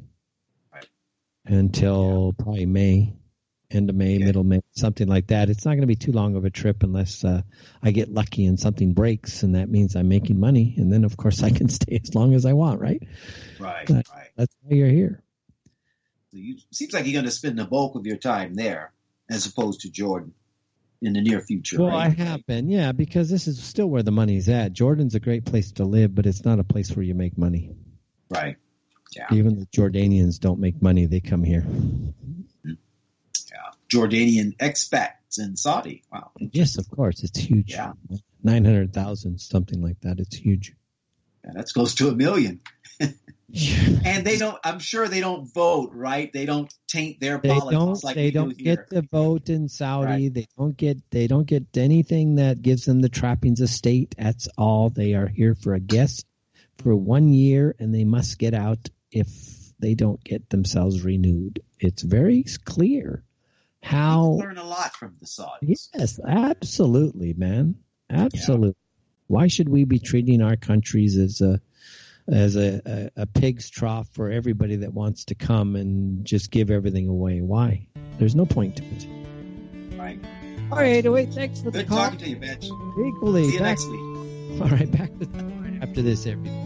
until probably May, end of May, middle May, something like that. It's not going to be too long of a trip unless I get lucky and something breaks, and that means I'm making money, and then, of course, I can stay as long as I want, right? Right. That's why you're here. So seems like you're going to spend the bulk of your time there as opposed to Jordan in the near future. Well, right? I have been, yeah, because this is still where the money's at. Jordan's a great place to live, but it's not a place where you make money. Right. Yeah. Even the Jordanians don't make money. They come here. Yeah. Jordanian expats in Saudi. Wow. Yes, of course. It's huge. Yeah. 900,000, something like that. It's huge. Yeah, that's close to 1 million. And they don't, I'm sure they don't vote, right? They don't taint their politics like they don't get the vote in Saudi. Right. They don't get anything that gives them the trappings of state. That's all. They are here for a guest for 1 year, and they must get out if they don't get themselves renewed. It's very clear how. You learn a lot from the Saudis. Yes, absolutely, man. Absolutely. Yeah. Why should we be treating our countries as a pig's trough for everybody that wants to come and just give everything away? Why? There's no point to it. Right. All right, wait, thanks for the call. Good talking to you, Mitch. Equally. See you next week. All right, back to after this, everybody.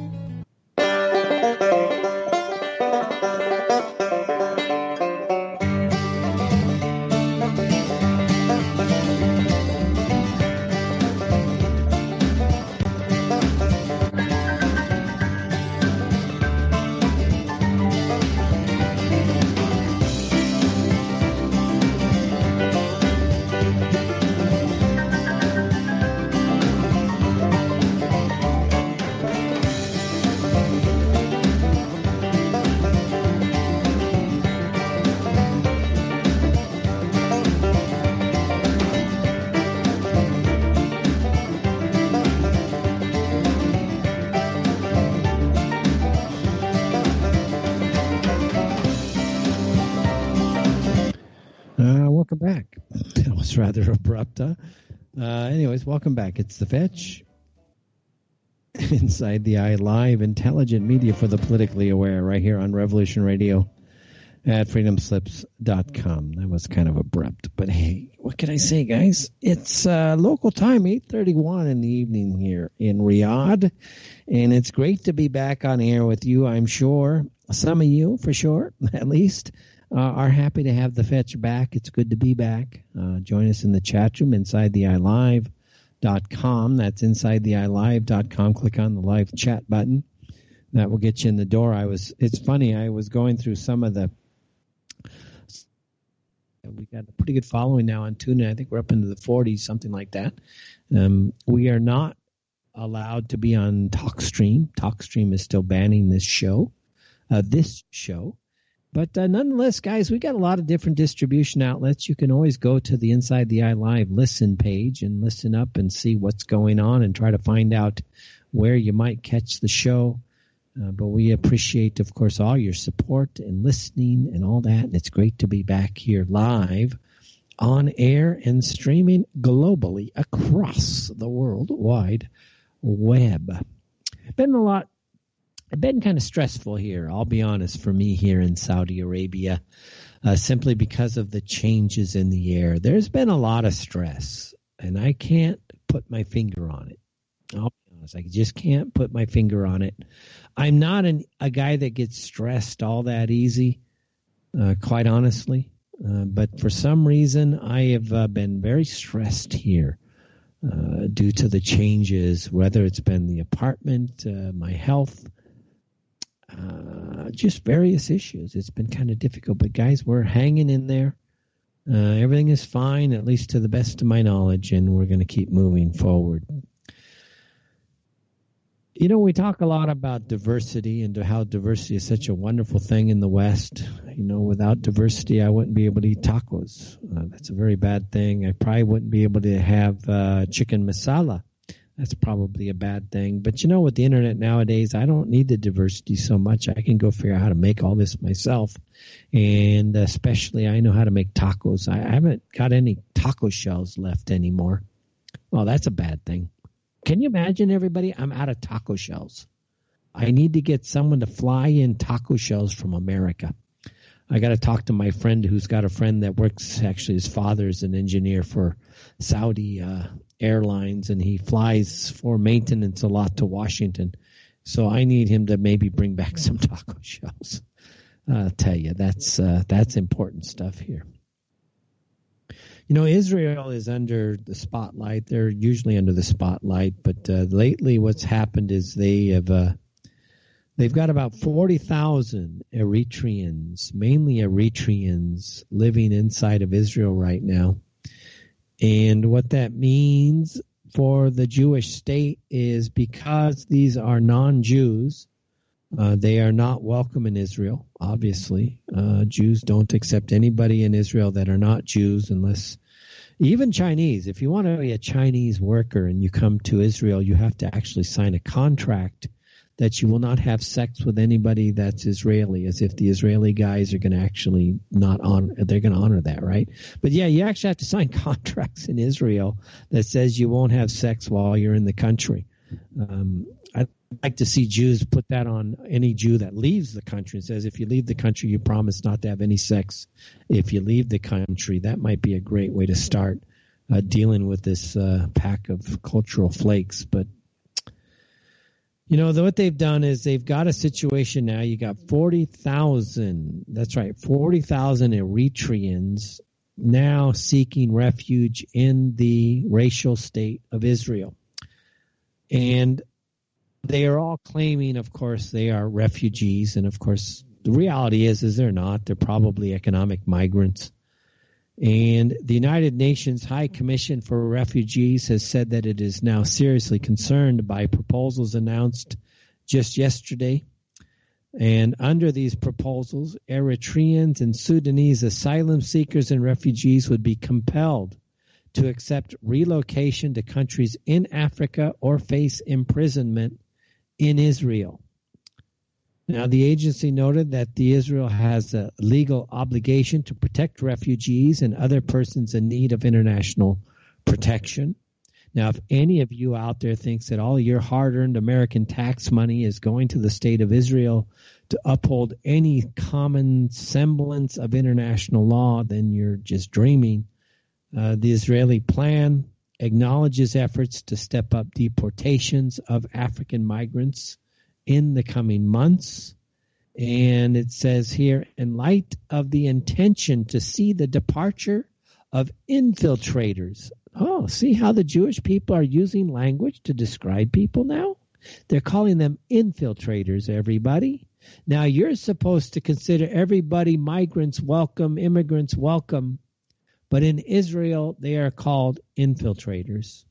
Welcome back. That was rather abrupt, huh? Anyways, welcome back. It's The Fetch. Inside the Eye Live, intelligent media for the politically aware, right here on Revolution Radio at freedomslips.com. That was kind of abrupt, but hey, what can I say, guys? It's local time, 8:31 in the evening here in Riyadh, and it's great to be back on air with you. I'm sure some of you, for sure, at least, are happy to have The Fetch back. It's good to be back. Join us in the chat room, InsideTheEyeLive.com. That's InsideTheEyeLive.com. Click on the live chat button. That will get you in the door. It's funny, I was going through some of the. We got a pretty good following now on TuneIn. I think we're up into the 40s, something like that. We are not allowed to be on TalkStream. TalkStream is still banning this show. But nonetheless, guys, we got a lot of different distribution outlets. You can always go to the Inside the Eye Live listen page and listen up and see what's going on and try to find out where you might catch the show. But we appreciate, of course, all your support and listening and all that. And it's great to be back here live on air and streaming globally across the World Wide Web. It's been kind of stressful here, I'll be honest, for me here in Saudi Arabia, simply because of the changes in the air. There's been a lot of stress, and I can't put my finger on it. I'll be honest, I just can't put my finger on it. I'm not a guy that gets stressed all that easy, quite honestly. But for some reason, I have been very stressed here due to the changes, whether it's been the apartment, my health, just various issues. It's been kind of difficult, but guys, we're hanging in there. Everything is fine, at least to the best of my knowledge, and we're going to keep moving forward. You know, we talk a lot about diversity and how diversity is such a wonderful thing in the West. You know, without diversity, I wouldn't be able to eat tacos. That's a very bad thing. I probably wouldn't be able to have chicken masala. That's probably a bad thing. But, you know, with the internet nowadays, I don't need the diversity so much. I can go figure out how to make all this myself. And especially I know how to make tacos. I haven't got any taco shells left anymore. Well, that's a bad thing. Can you imagine, everybody? I'm out of taco shells. I need to get someone to fly in taco shells from America. I got to talk to my friend who's got a friend that works, actually his father is an engineer for Saudi Airlines, and he flies for maintenance a lot to Washington. So I need him to maybe bring back some taco shells. I'll tell you, that's important stuff here. You know, Israel is under the spotlight. They're usually under the spotlight, but lately what's happened is they've got about 40,000 Eritreans, mainly Eritreans, living inside of Israel right now. And what that means for the Jewish state is because these are non-Jews, they are not welcome in Israel, obviously. Jews don't accept anybody in Israel that are not Jews, unless even Chinese. If you want to be a Chinese worker and you come to Israel, you have to actually sign a contract that you will not have sex with anybody that's Israeli, as if the Israeli guys are going to actually not honor, they're going to honor that, right? But yeah, you actually have to sign contracts in Israel that says you won't have sex while you're in the country. I'd like to see Jews put that on any Jew that leaves the country and says, if you leave the country, you promise not to have any sex if you leave the country. That might be a great way to start dealing with this pack of cultural flakes. But, you know, what they've done is they've got a situation now. You got 40,000, that's right, 40,000 Eritreans now seeking refuge in the racial state of Israel. And they are all claiming, of course, they are refugees. And, of course, the reality is they're not. They're probably economic migrants. And the United Nations High Commission for Refugees has said that it is now seriously concerned by proposals announced just yesterday. And under these proposals, Eritreans and Sudanese asylum seekers and refugees would be compelled to accept relocation to countries in Africa or face imprisonment in Israel. Now, the agency noted that Israel has a legal obligation to protect refugees and other persons in need of international protection. Now, if any of you out there thinks that all your hard-earned American tax money is going to the state of Israel to uphold any common semblance of international law, then you're just dreaming. The Israeli plan acknowledges efforts to step up deportations of African migrants in the coming months. And it says here, in light of the intention to see the departure of infiltrators. Oh, see how the Jewish people are using language to describe people now? They're calling them infiltrators, everybody. Now, you're supposed to consider everybody migrants welcome, immigrants welcome. But in Israel, they are called infiltrators.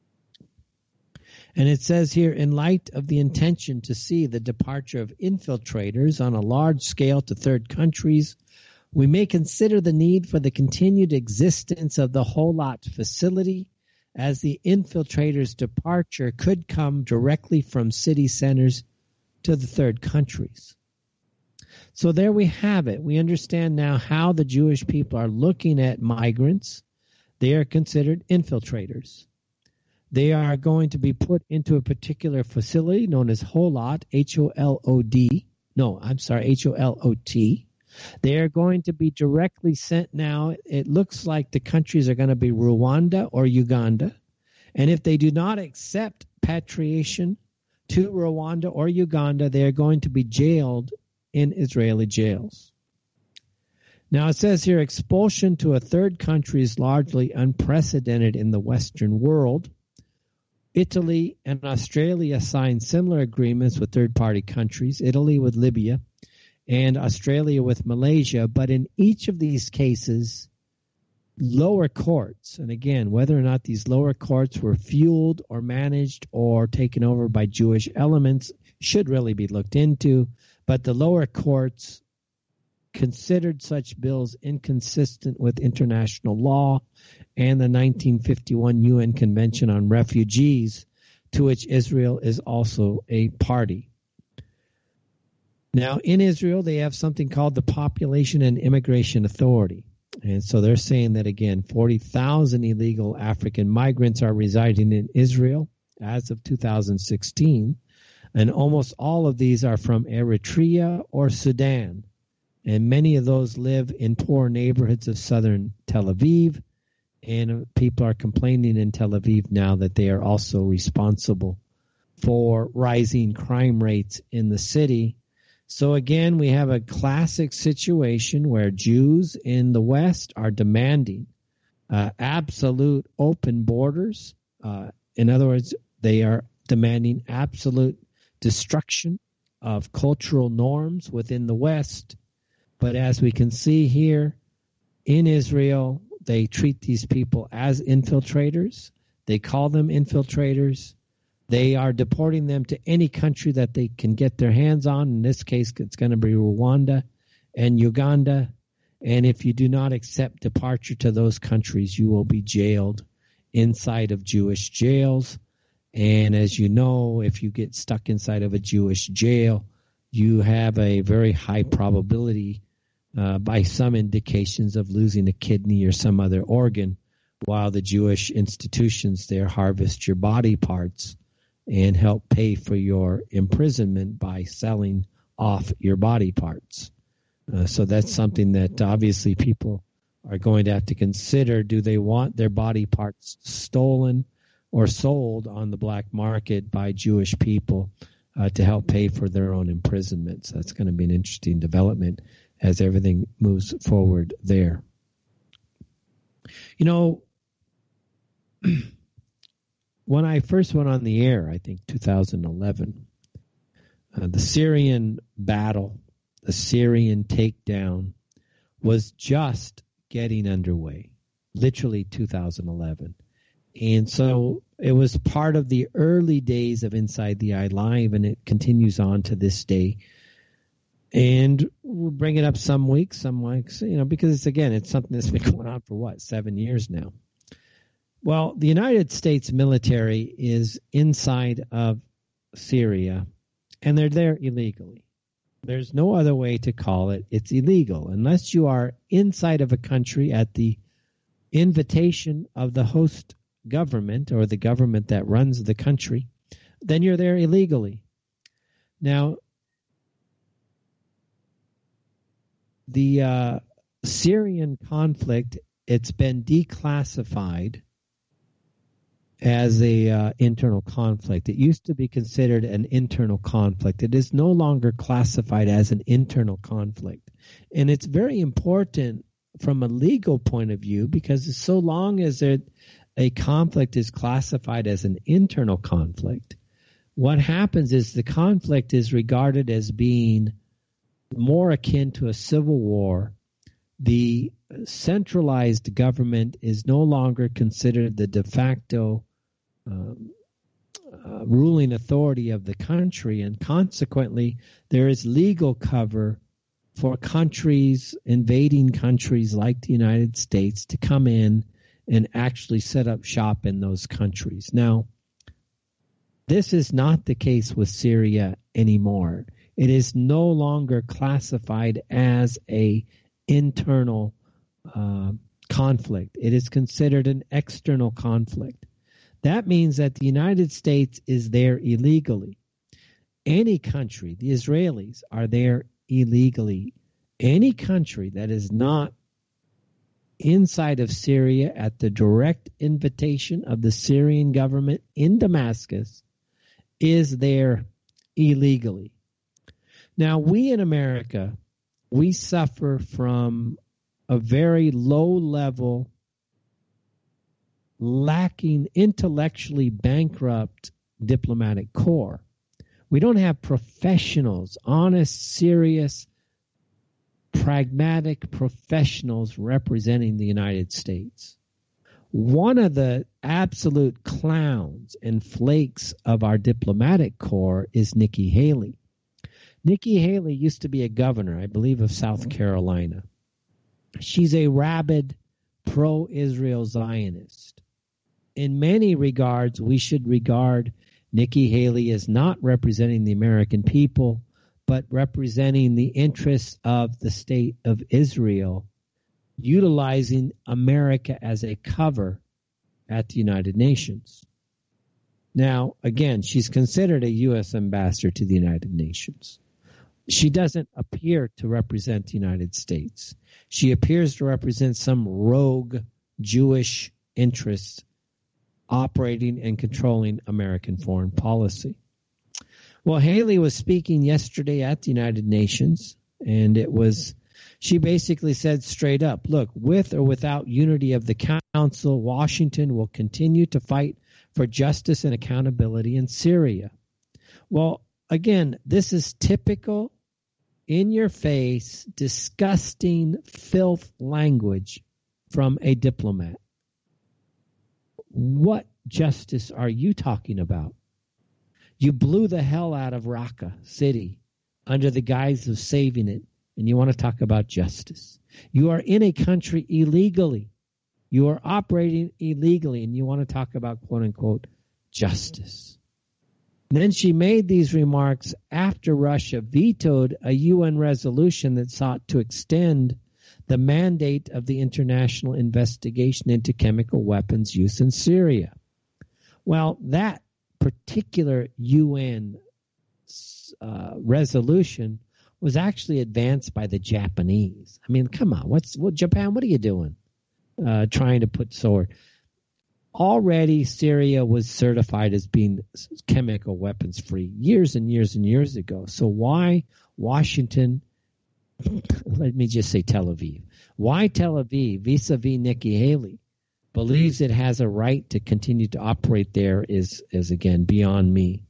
And it says here, in light of the intention to see the departure of infiltrators on a large scale to third countries, we may consider the need for the continued existence of the Holot facility, as the infiltrators' departure could come directly from city centers to the third countries. So there we have it. We understand now how the Jewish people are looking at migrants. They are considered infiltrators. They are going to be put into a particular facility known as Holot, H-O-L-O-D. No, I'm sorry, H-O-L-O-T. They are going to be directly sent now. It looks like the countries are going to be Rwanda or Uganda. And if they do not accept patriation to Rwanda or Uganda, they are going to be jailed in Israeli jails. Now it says here, expulsion to a third country is largely unprecedented in the Western world. Italy and Australia signed similar agreements with third-party countries, Italy with Libya and Australia with Malaysia. But in each of these cases, lower courts, and again, whether or not these lower courts were fueled or managed or taken over by Jewish elements should really be looked into, but the lower courts considered such bills inconsistent with international law and the 1951 UN Convention on Refugees, to which Israel is also a party. Now, in Israel, they have something called the Population and Immigration Authority. And so they're saying that, again, 40,000 illegal African migrants are residing in Israel as of 2016. And almost all of these are from Eritrea or Sudan. And many of those live in poor neighborhoods of southern Tel Aviv. And people are complaining in Tel Aviv now that they are also responsible for rising crime rates in the city. So again, we have a classic situation where Jews in the West are demanding absolute open borders. In other words, they are demanding absolute destruction of cultural norms within the West. But as we can see here in Israel, they treat these people as infiltrators. They call them infiltrators. They are deporting them to any country that they can get their hands on. In this case, it's going to be Rwanda and Uganda. And if you do not accept departure to those countries, you will be jailed inside of Jewish jails. And as you know, if you get stuck inside of a Jewish jail, you have a very high probability, by some indications, of losing a kidney or some other organ, while the Jewish institutions there harvest your body parts and help pay for your imprisonment by selling off your body parts. So that's something that obviously people are going to have to consider. Do they want their body parts stolen or sold on the black market by Jewish people to help pay for their own imprisonment? So that's going to be an interesting development as everything moves forward there. You know, when I first went on the air, I think 2011, the Syrian battle, the Syrian takedown was just getting underway, literally 2011. And so it was part of the early days of Inside the Eye Live, and it continues on to this day. And we'll bring it up some weeks, because it's something that's been going on for 7 years now. Well, the United States military is inside of Syria, and they're there illegally. There's no other way to call it. It's illegal. Unless you are inside of a country at the invitation of the host government or the government that runs the country, then you're there illegally. Now, the Syrian conflict, it's been declassified as a internal conflict. It used to be considered an internal conflict. It is no longer classified as an internal conflict. And it's very important from a legal point of view, because so long as a conflict is classified as an internal conflict, what happens is the conflict is regarded as being more akin to a civil war. The centralized government is no longer considered the de facto ruling authority of the country, and consequently there is legal cover for countries, invading countries like the United States, to come in and actually set up shop in those countries. Now, this is not the case with Syria anymore. It is no longer classified as an internal conflict. It is considered an external conflict. That means that the United States is there illegally. Any country, the Israelis, are there illegally. Any country that is not inside of Syria at the direct invitation of the Syrian government in Damascus is there illegally. Now, we in America, we suffer from a very low level, lacking, intellectually bankrupt diplomatic corps. We don't have professionals, honest, serious pragmatic professionals representing the United States. One of the absolute clowns and flakes of our diplomatic corps is Nikki Haley. Nikki Haley used to be a governor, I believe, of South Carolina. She's a rabid pro-Israel Zionist. In many regards, we should regard Nikki Haley as not representing the American people, but representing the interests of the state of Israel, utilizing America as a cover at the United Nations. Now, again, she's considered a U.S. ambassador to the United Nations. She doesn't appear to represent the United States. She appears to represent some rogue Jewish interests operating and controlling American foreign policy. Well, Haley was speaking yesterday at the United Nations, and she basically said straight up, look, with or without unity of the Council, Washington will continue to fight for justice and accountability in Syria. Well, again, this is typical, in-your-face, disgusting filth language from a diplomat. What justice are you talking about? You blew the hell out of Raqqa City under the guise of saving it, and you want to talk about justice. You are in a country illegally. You are operating illegally, and you want to talk about, quote-unquote, justice. Then she made these remarks after Russia vetoed a UN resolution that sought to extend the mandate of the international investigation into chemical weapons use in Syria. Well, that particular UN resolution was actually advanced by the Japanese. I mean, come on, Japan, what are you doing? Trying to put sword. Already Syria was certified as being chemical weapons free years and years and years ago. So why Washington, let me just say Tel Aviv, why Tel Aviv vis-a-vis Nikki Haley believes it has a right to continue to operate there is again beyond me.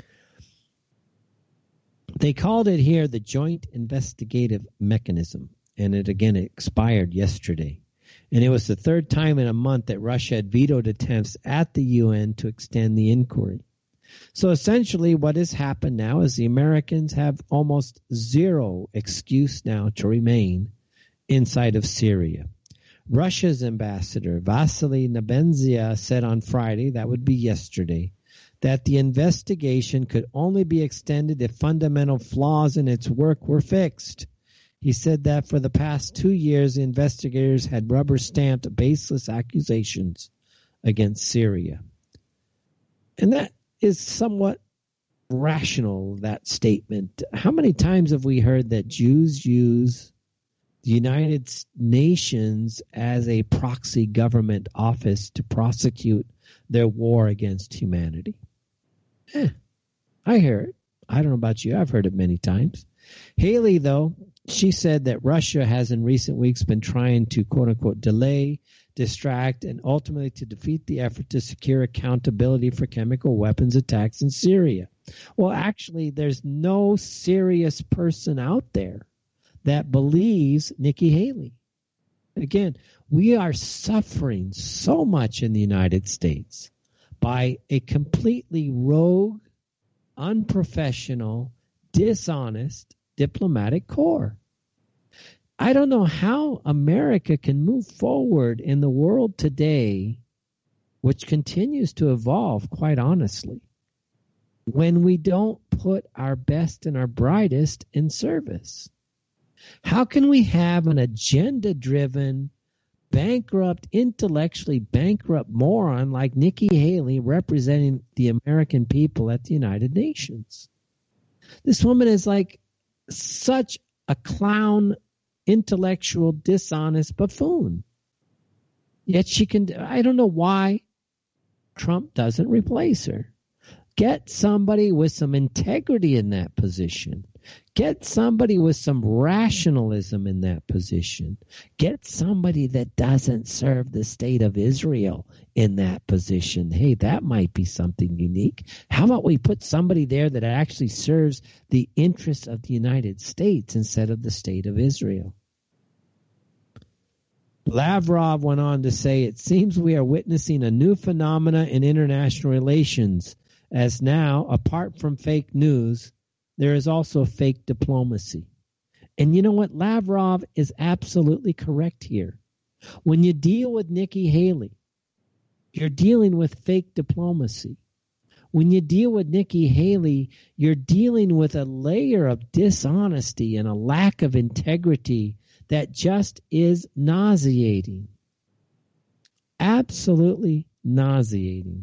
They called it here the Joint Investigative Mechanism, and it expired yesterday. And it was the third time in a month that Russia had vetoed attempts at the UN to extend the inquiry. So essentially what has happened now is the Americans have almost zero excuse now to remain inside of Syria. Russia's ambassador, Vasily Nebenzia, said on Friday, that would be yesterday, that the investigation could only be extended if fundamental flaws in its work were fixed. He said that for the past 2 years, the investigators had rubber-stamped baseless accusations against Syria. And that is somewhat rational, that statement. How many times have we heard that Jews use the United Nations as a proxy government office to prosecute their war against humanity? I hear it. I don't know about you. I've heard it many times. Haley, though, she said that Russia has in recent weeks been trying to, quote-unquote, delay, distract, and ultimately to defeat the effort to secure accountability for chemical weapons attacks in Syria. Well, actually, there's no serious person out there that believes Nikki Haley. Again, we are suffering so much in the United States by a completely rogue, unprofessional, dishonest diplomatic corps. I don't know how America can move forward in the world today, which continues to evolve, quite honestly, when we don't put our best and our brightest in service. How can we have an agenda-driven, bankrupt, intellectually bankrupt moron like Nikki Haley representing the American people at the United Nations? This woman is like such a clown, intellectual, dishonest buffoon. Yet she can, I don't know why Trump doesn't replace her. Get somebody with some integrity in that position. Get somebody with some rationalism in that position. Get somebody that doesn't serve the state of Israel in that position. Hey, that might be something unique. How about we put somebody there that actually serves the interests of the United States instead of the state of Israel? Lavrov went on to say, it seems we are witnessing a new phenomena in international relations, as now, apart from fake news, there is also fake diplomacy. And you know what? Lavrov is absolutely correct here. When you deal with Nikki Haley, you're dealing with fake diplomacy. When you deal with Nikki Haley, you're dealing with a layer of dishonesty and a lack of integrity that just is nauseating. Absolutely nauseating.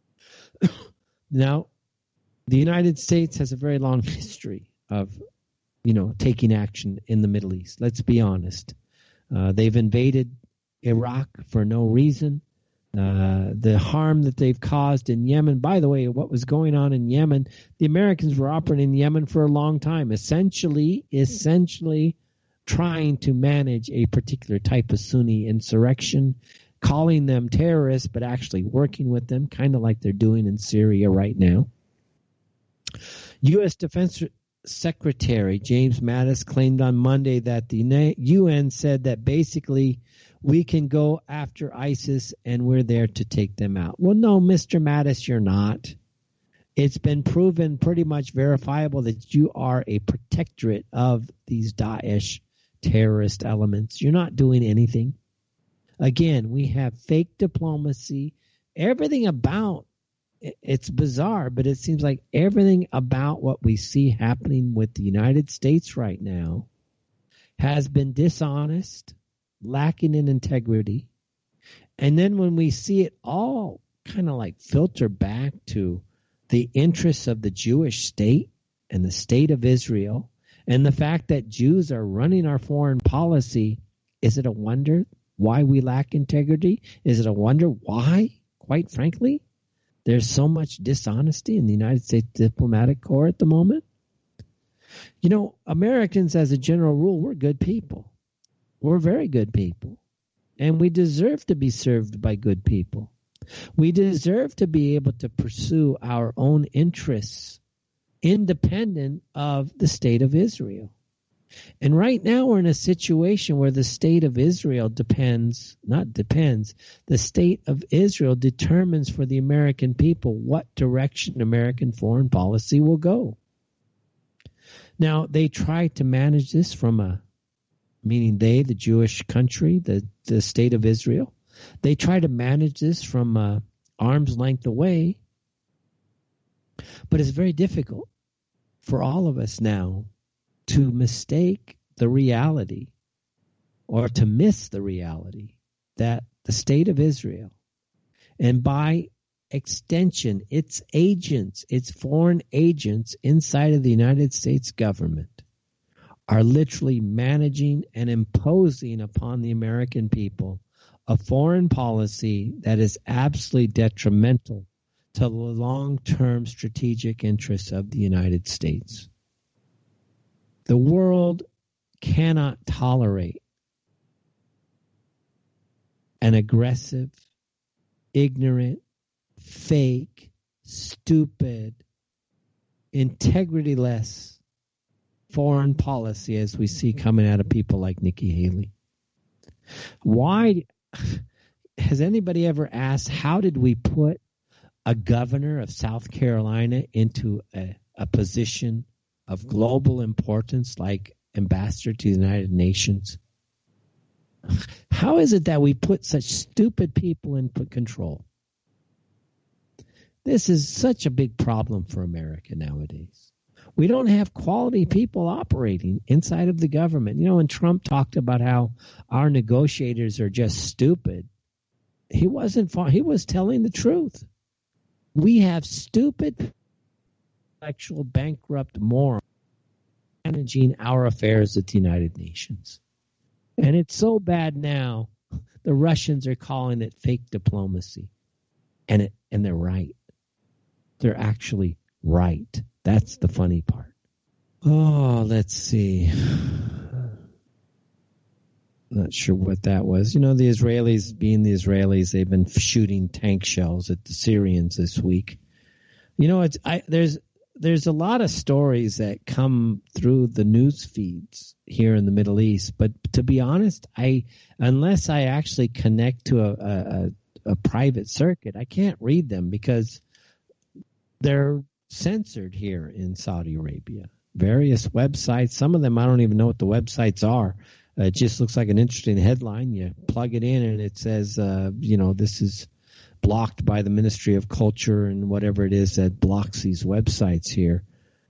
Now, the United States has a very long history of, taking action in the Middle East. Let's be honest. They've invaded Iraq for no reason. The harm that they've caused in Yemen. By the way, what was going on in Yemen, the Americans were operating in Yemen for a long time, essentially trying to manage a particular type of Sunni insurrection, calling them terrorists, but actually working with them, kind of like they're doing in Syria right now. U.S. Defense Secretary James Mattis claimed on Monday that the UN said that basically we can go after ISIS and we're there to take them out. Well, no, Mr. Mattis, you're not. It's been proven pretty much verifiable that you are a protectorate of these Daesh terrorist elements. You're not doing anything. Again, we have fake diplomacy. Everything about it's bizarre, but it seems like everything about what we see happening with the United States right now has been dishonest, lacking in integrity. And then when we see it all kind of like filter back to the interests of the Jewish state and the state of Israel and the fact that Jews are running our foreign policy, is it a wonder why we lack integrity? Is it a wonder why, quite frankly, there's so much dishonesty in the United States diplomatic corps at the moment? Americans, as a general rule, we're good people. We're very good people. And we deserve to be served by good people. We deserve to be able to pursue our own interests independent of the state of Israel. And right now we're in a situation where the state of Israel the state of Israel determines for the American people what direction American foreign policy will go. Now, they try to manage this meaning they, the Jewish country, the state of Israel, they try to manage this from arm's length away. But it's very difficult for all of us now to mistake the reality or to miss the reality that the state of Israel, and by extension, its agents, its foreign agents inside of the United States government, are literally managing and imposing upon the American people a foreign policy that is absolutely detrimental to the long-term strategic interests of the United States. The world cannot tolerate an aggressive, ignorant, fake, stupid, integrity-less foreign policy as we see coming out of people like Nikki Haley. Why has anybody ever asked, how did we put a governor of South Carolina into a position of global importance like ambassador to the United Nations? How is it that we put such stupid people in control? This is such a big problem for America nowadays. We don't have quality people operating inside of the government. When Trump talked about how our negotiators are just stupid, he wasn't. He was telling the truth. We have stupid, intellectual, bankrupt morons managing our affairs at the United Nations. And it's so bad now, the Russians are calling it fake diplomacy. And they're right. they're actually right. That's the funny part. Oh, let's see. Not sure what that was. You know, the Israelis, being the Israelis, they've been shooting tank shells at the Syrians this week. You know, there's a lot of stories that come through the news feeds here in the Middle East, but to be honest, unless I actually connect to a private circuit, I can't read them because they're censored here in Saudi Arabia. Various websites, some of them I don't even know what the websites are. It just looks like an interesting headline. You plug it in and it says, this is blocked by the Ministry of Culture and whatever it is that blocks these websites here.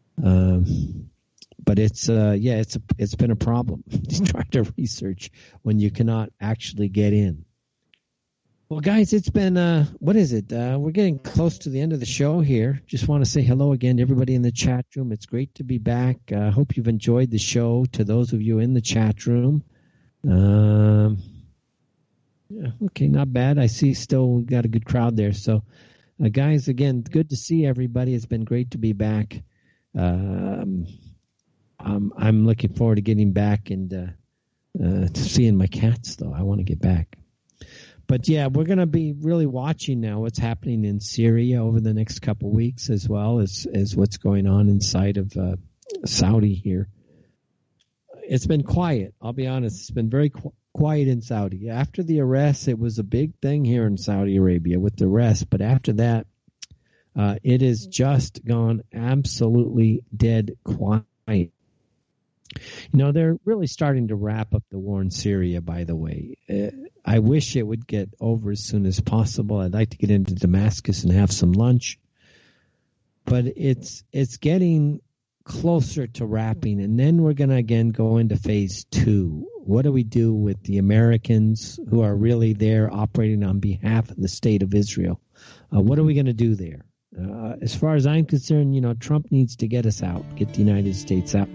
But it's been a problem trying to research when you cannot actually get in. Well, guys, it's been, what is it? We're getting close to the end of the show here. Just want to say hello again to everybody in the chat room. It's great to be back. I hope you've enjoyed the show. To those of you in the chat room, yeah, okay, not bad. I see still got a good crowd there. So, guys, again, good to see everybody. It's been great to be back. I'm looking forward to getting back and to seeing my cats, though. I want to get back. But, yeah, we're going to be really watching now what's happening in Syria over the next couple of weeks, as well as what's going on inside of Saudi here. It's been quiet. I'll be honest. It's been very quiet in Saudi. After the arrest, it was a big thing here in Saudi Arabia with the arrest. But after that, it has just gone absolutely dead quiet. You know, they're really starting to wrap up the war in Syria, by the way. I wish it would get over as soon as possible. I'd like to get into Damascus and have some lunch. But it's getting closer to wrapping, and then we're going to again go into phase 2. What do we do with the Americans who are really there operating on behalf of the state of Israel? What are we going to do there? As far as I'm concerned, you know, Trump needs to get us out, get the United States out.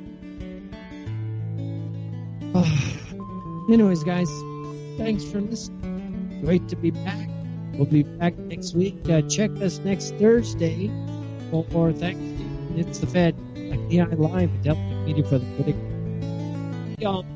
Anyways, guys, thanks for listening. Great to be back. We'll be back next week. Check us next Thursday for Thanksgiving. It's the Fed. AI Live, a Delta Media for the Political. Y'all.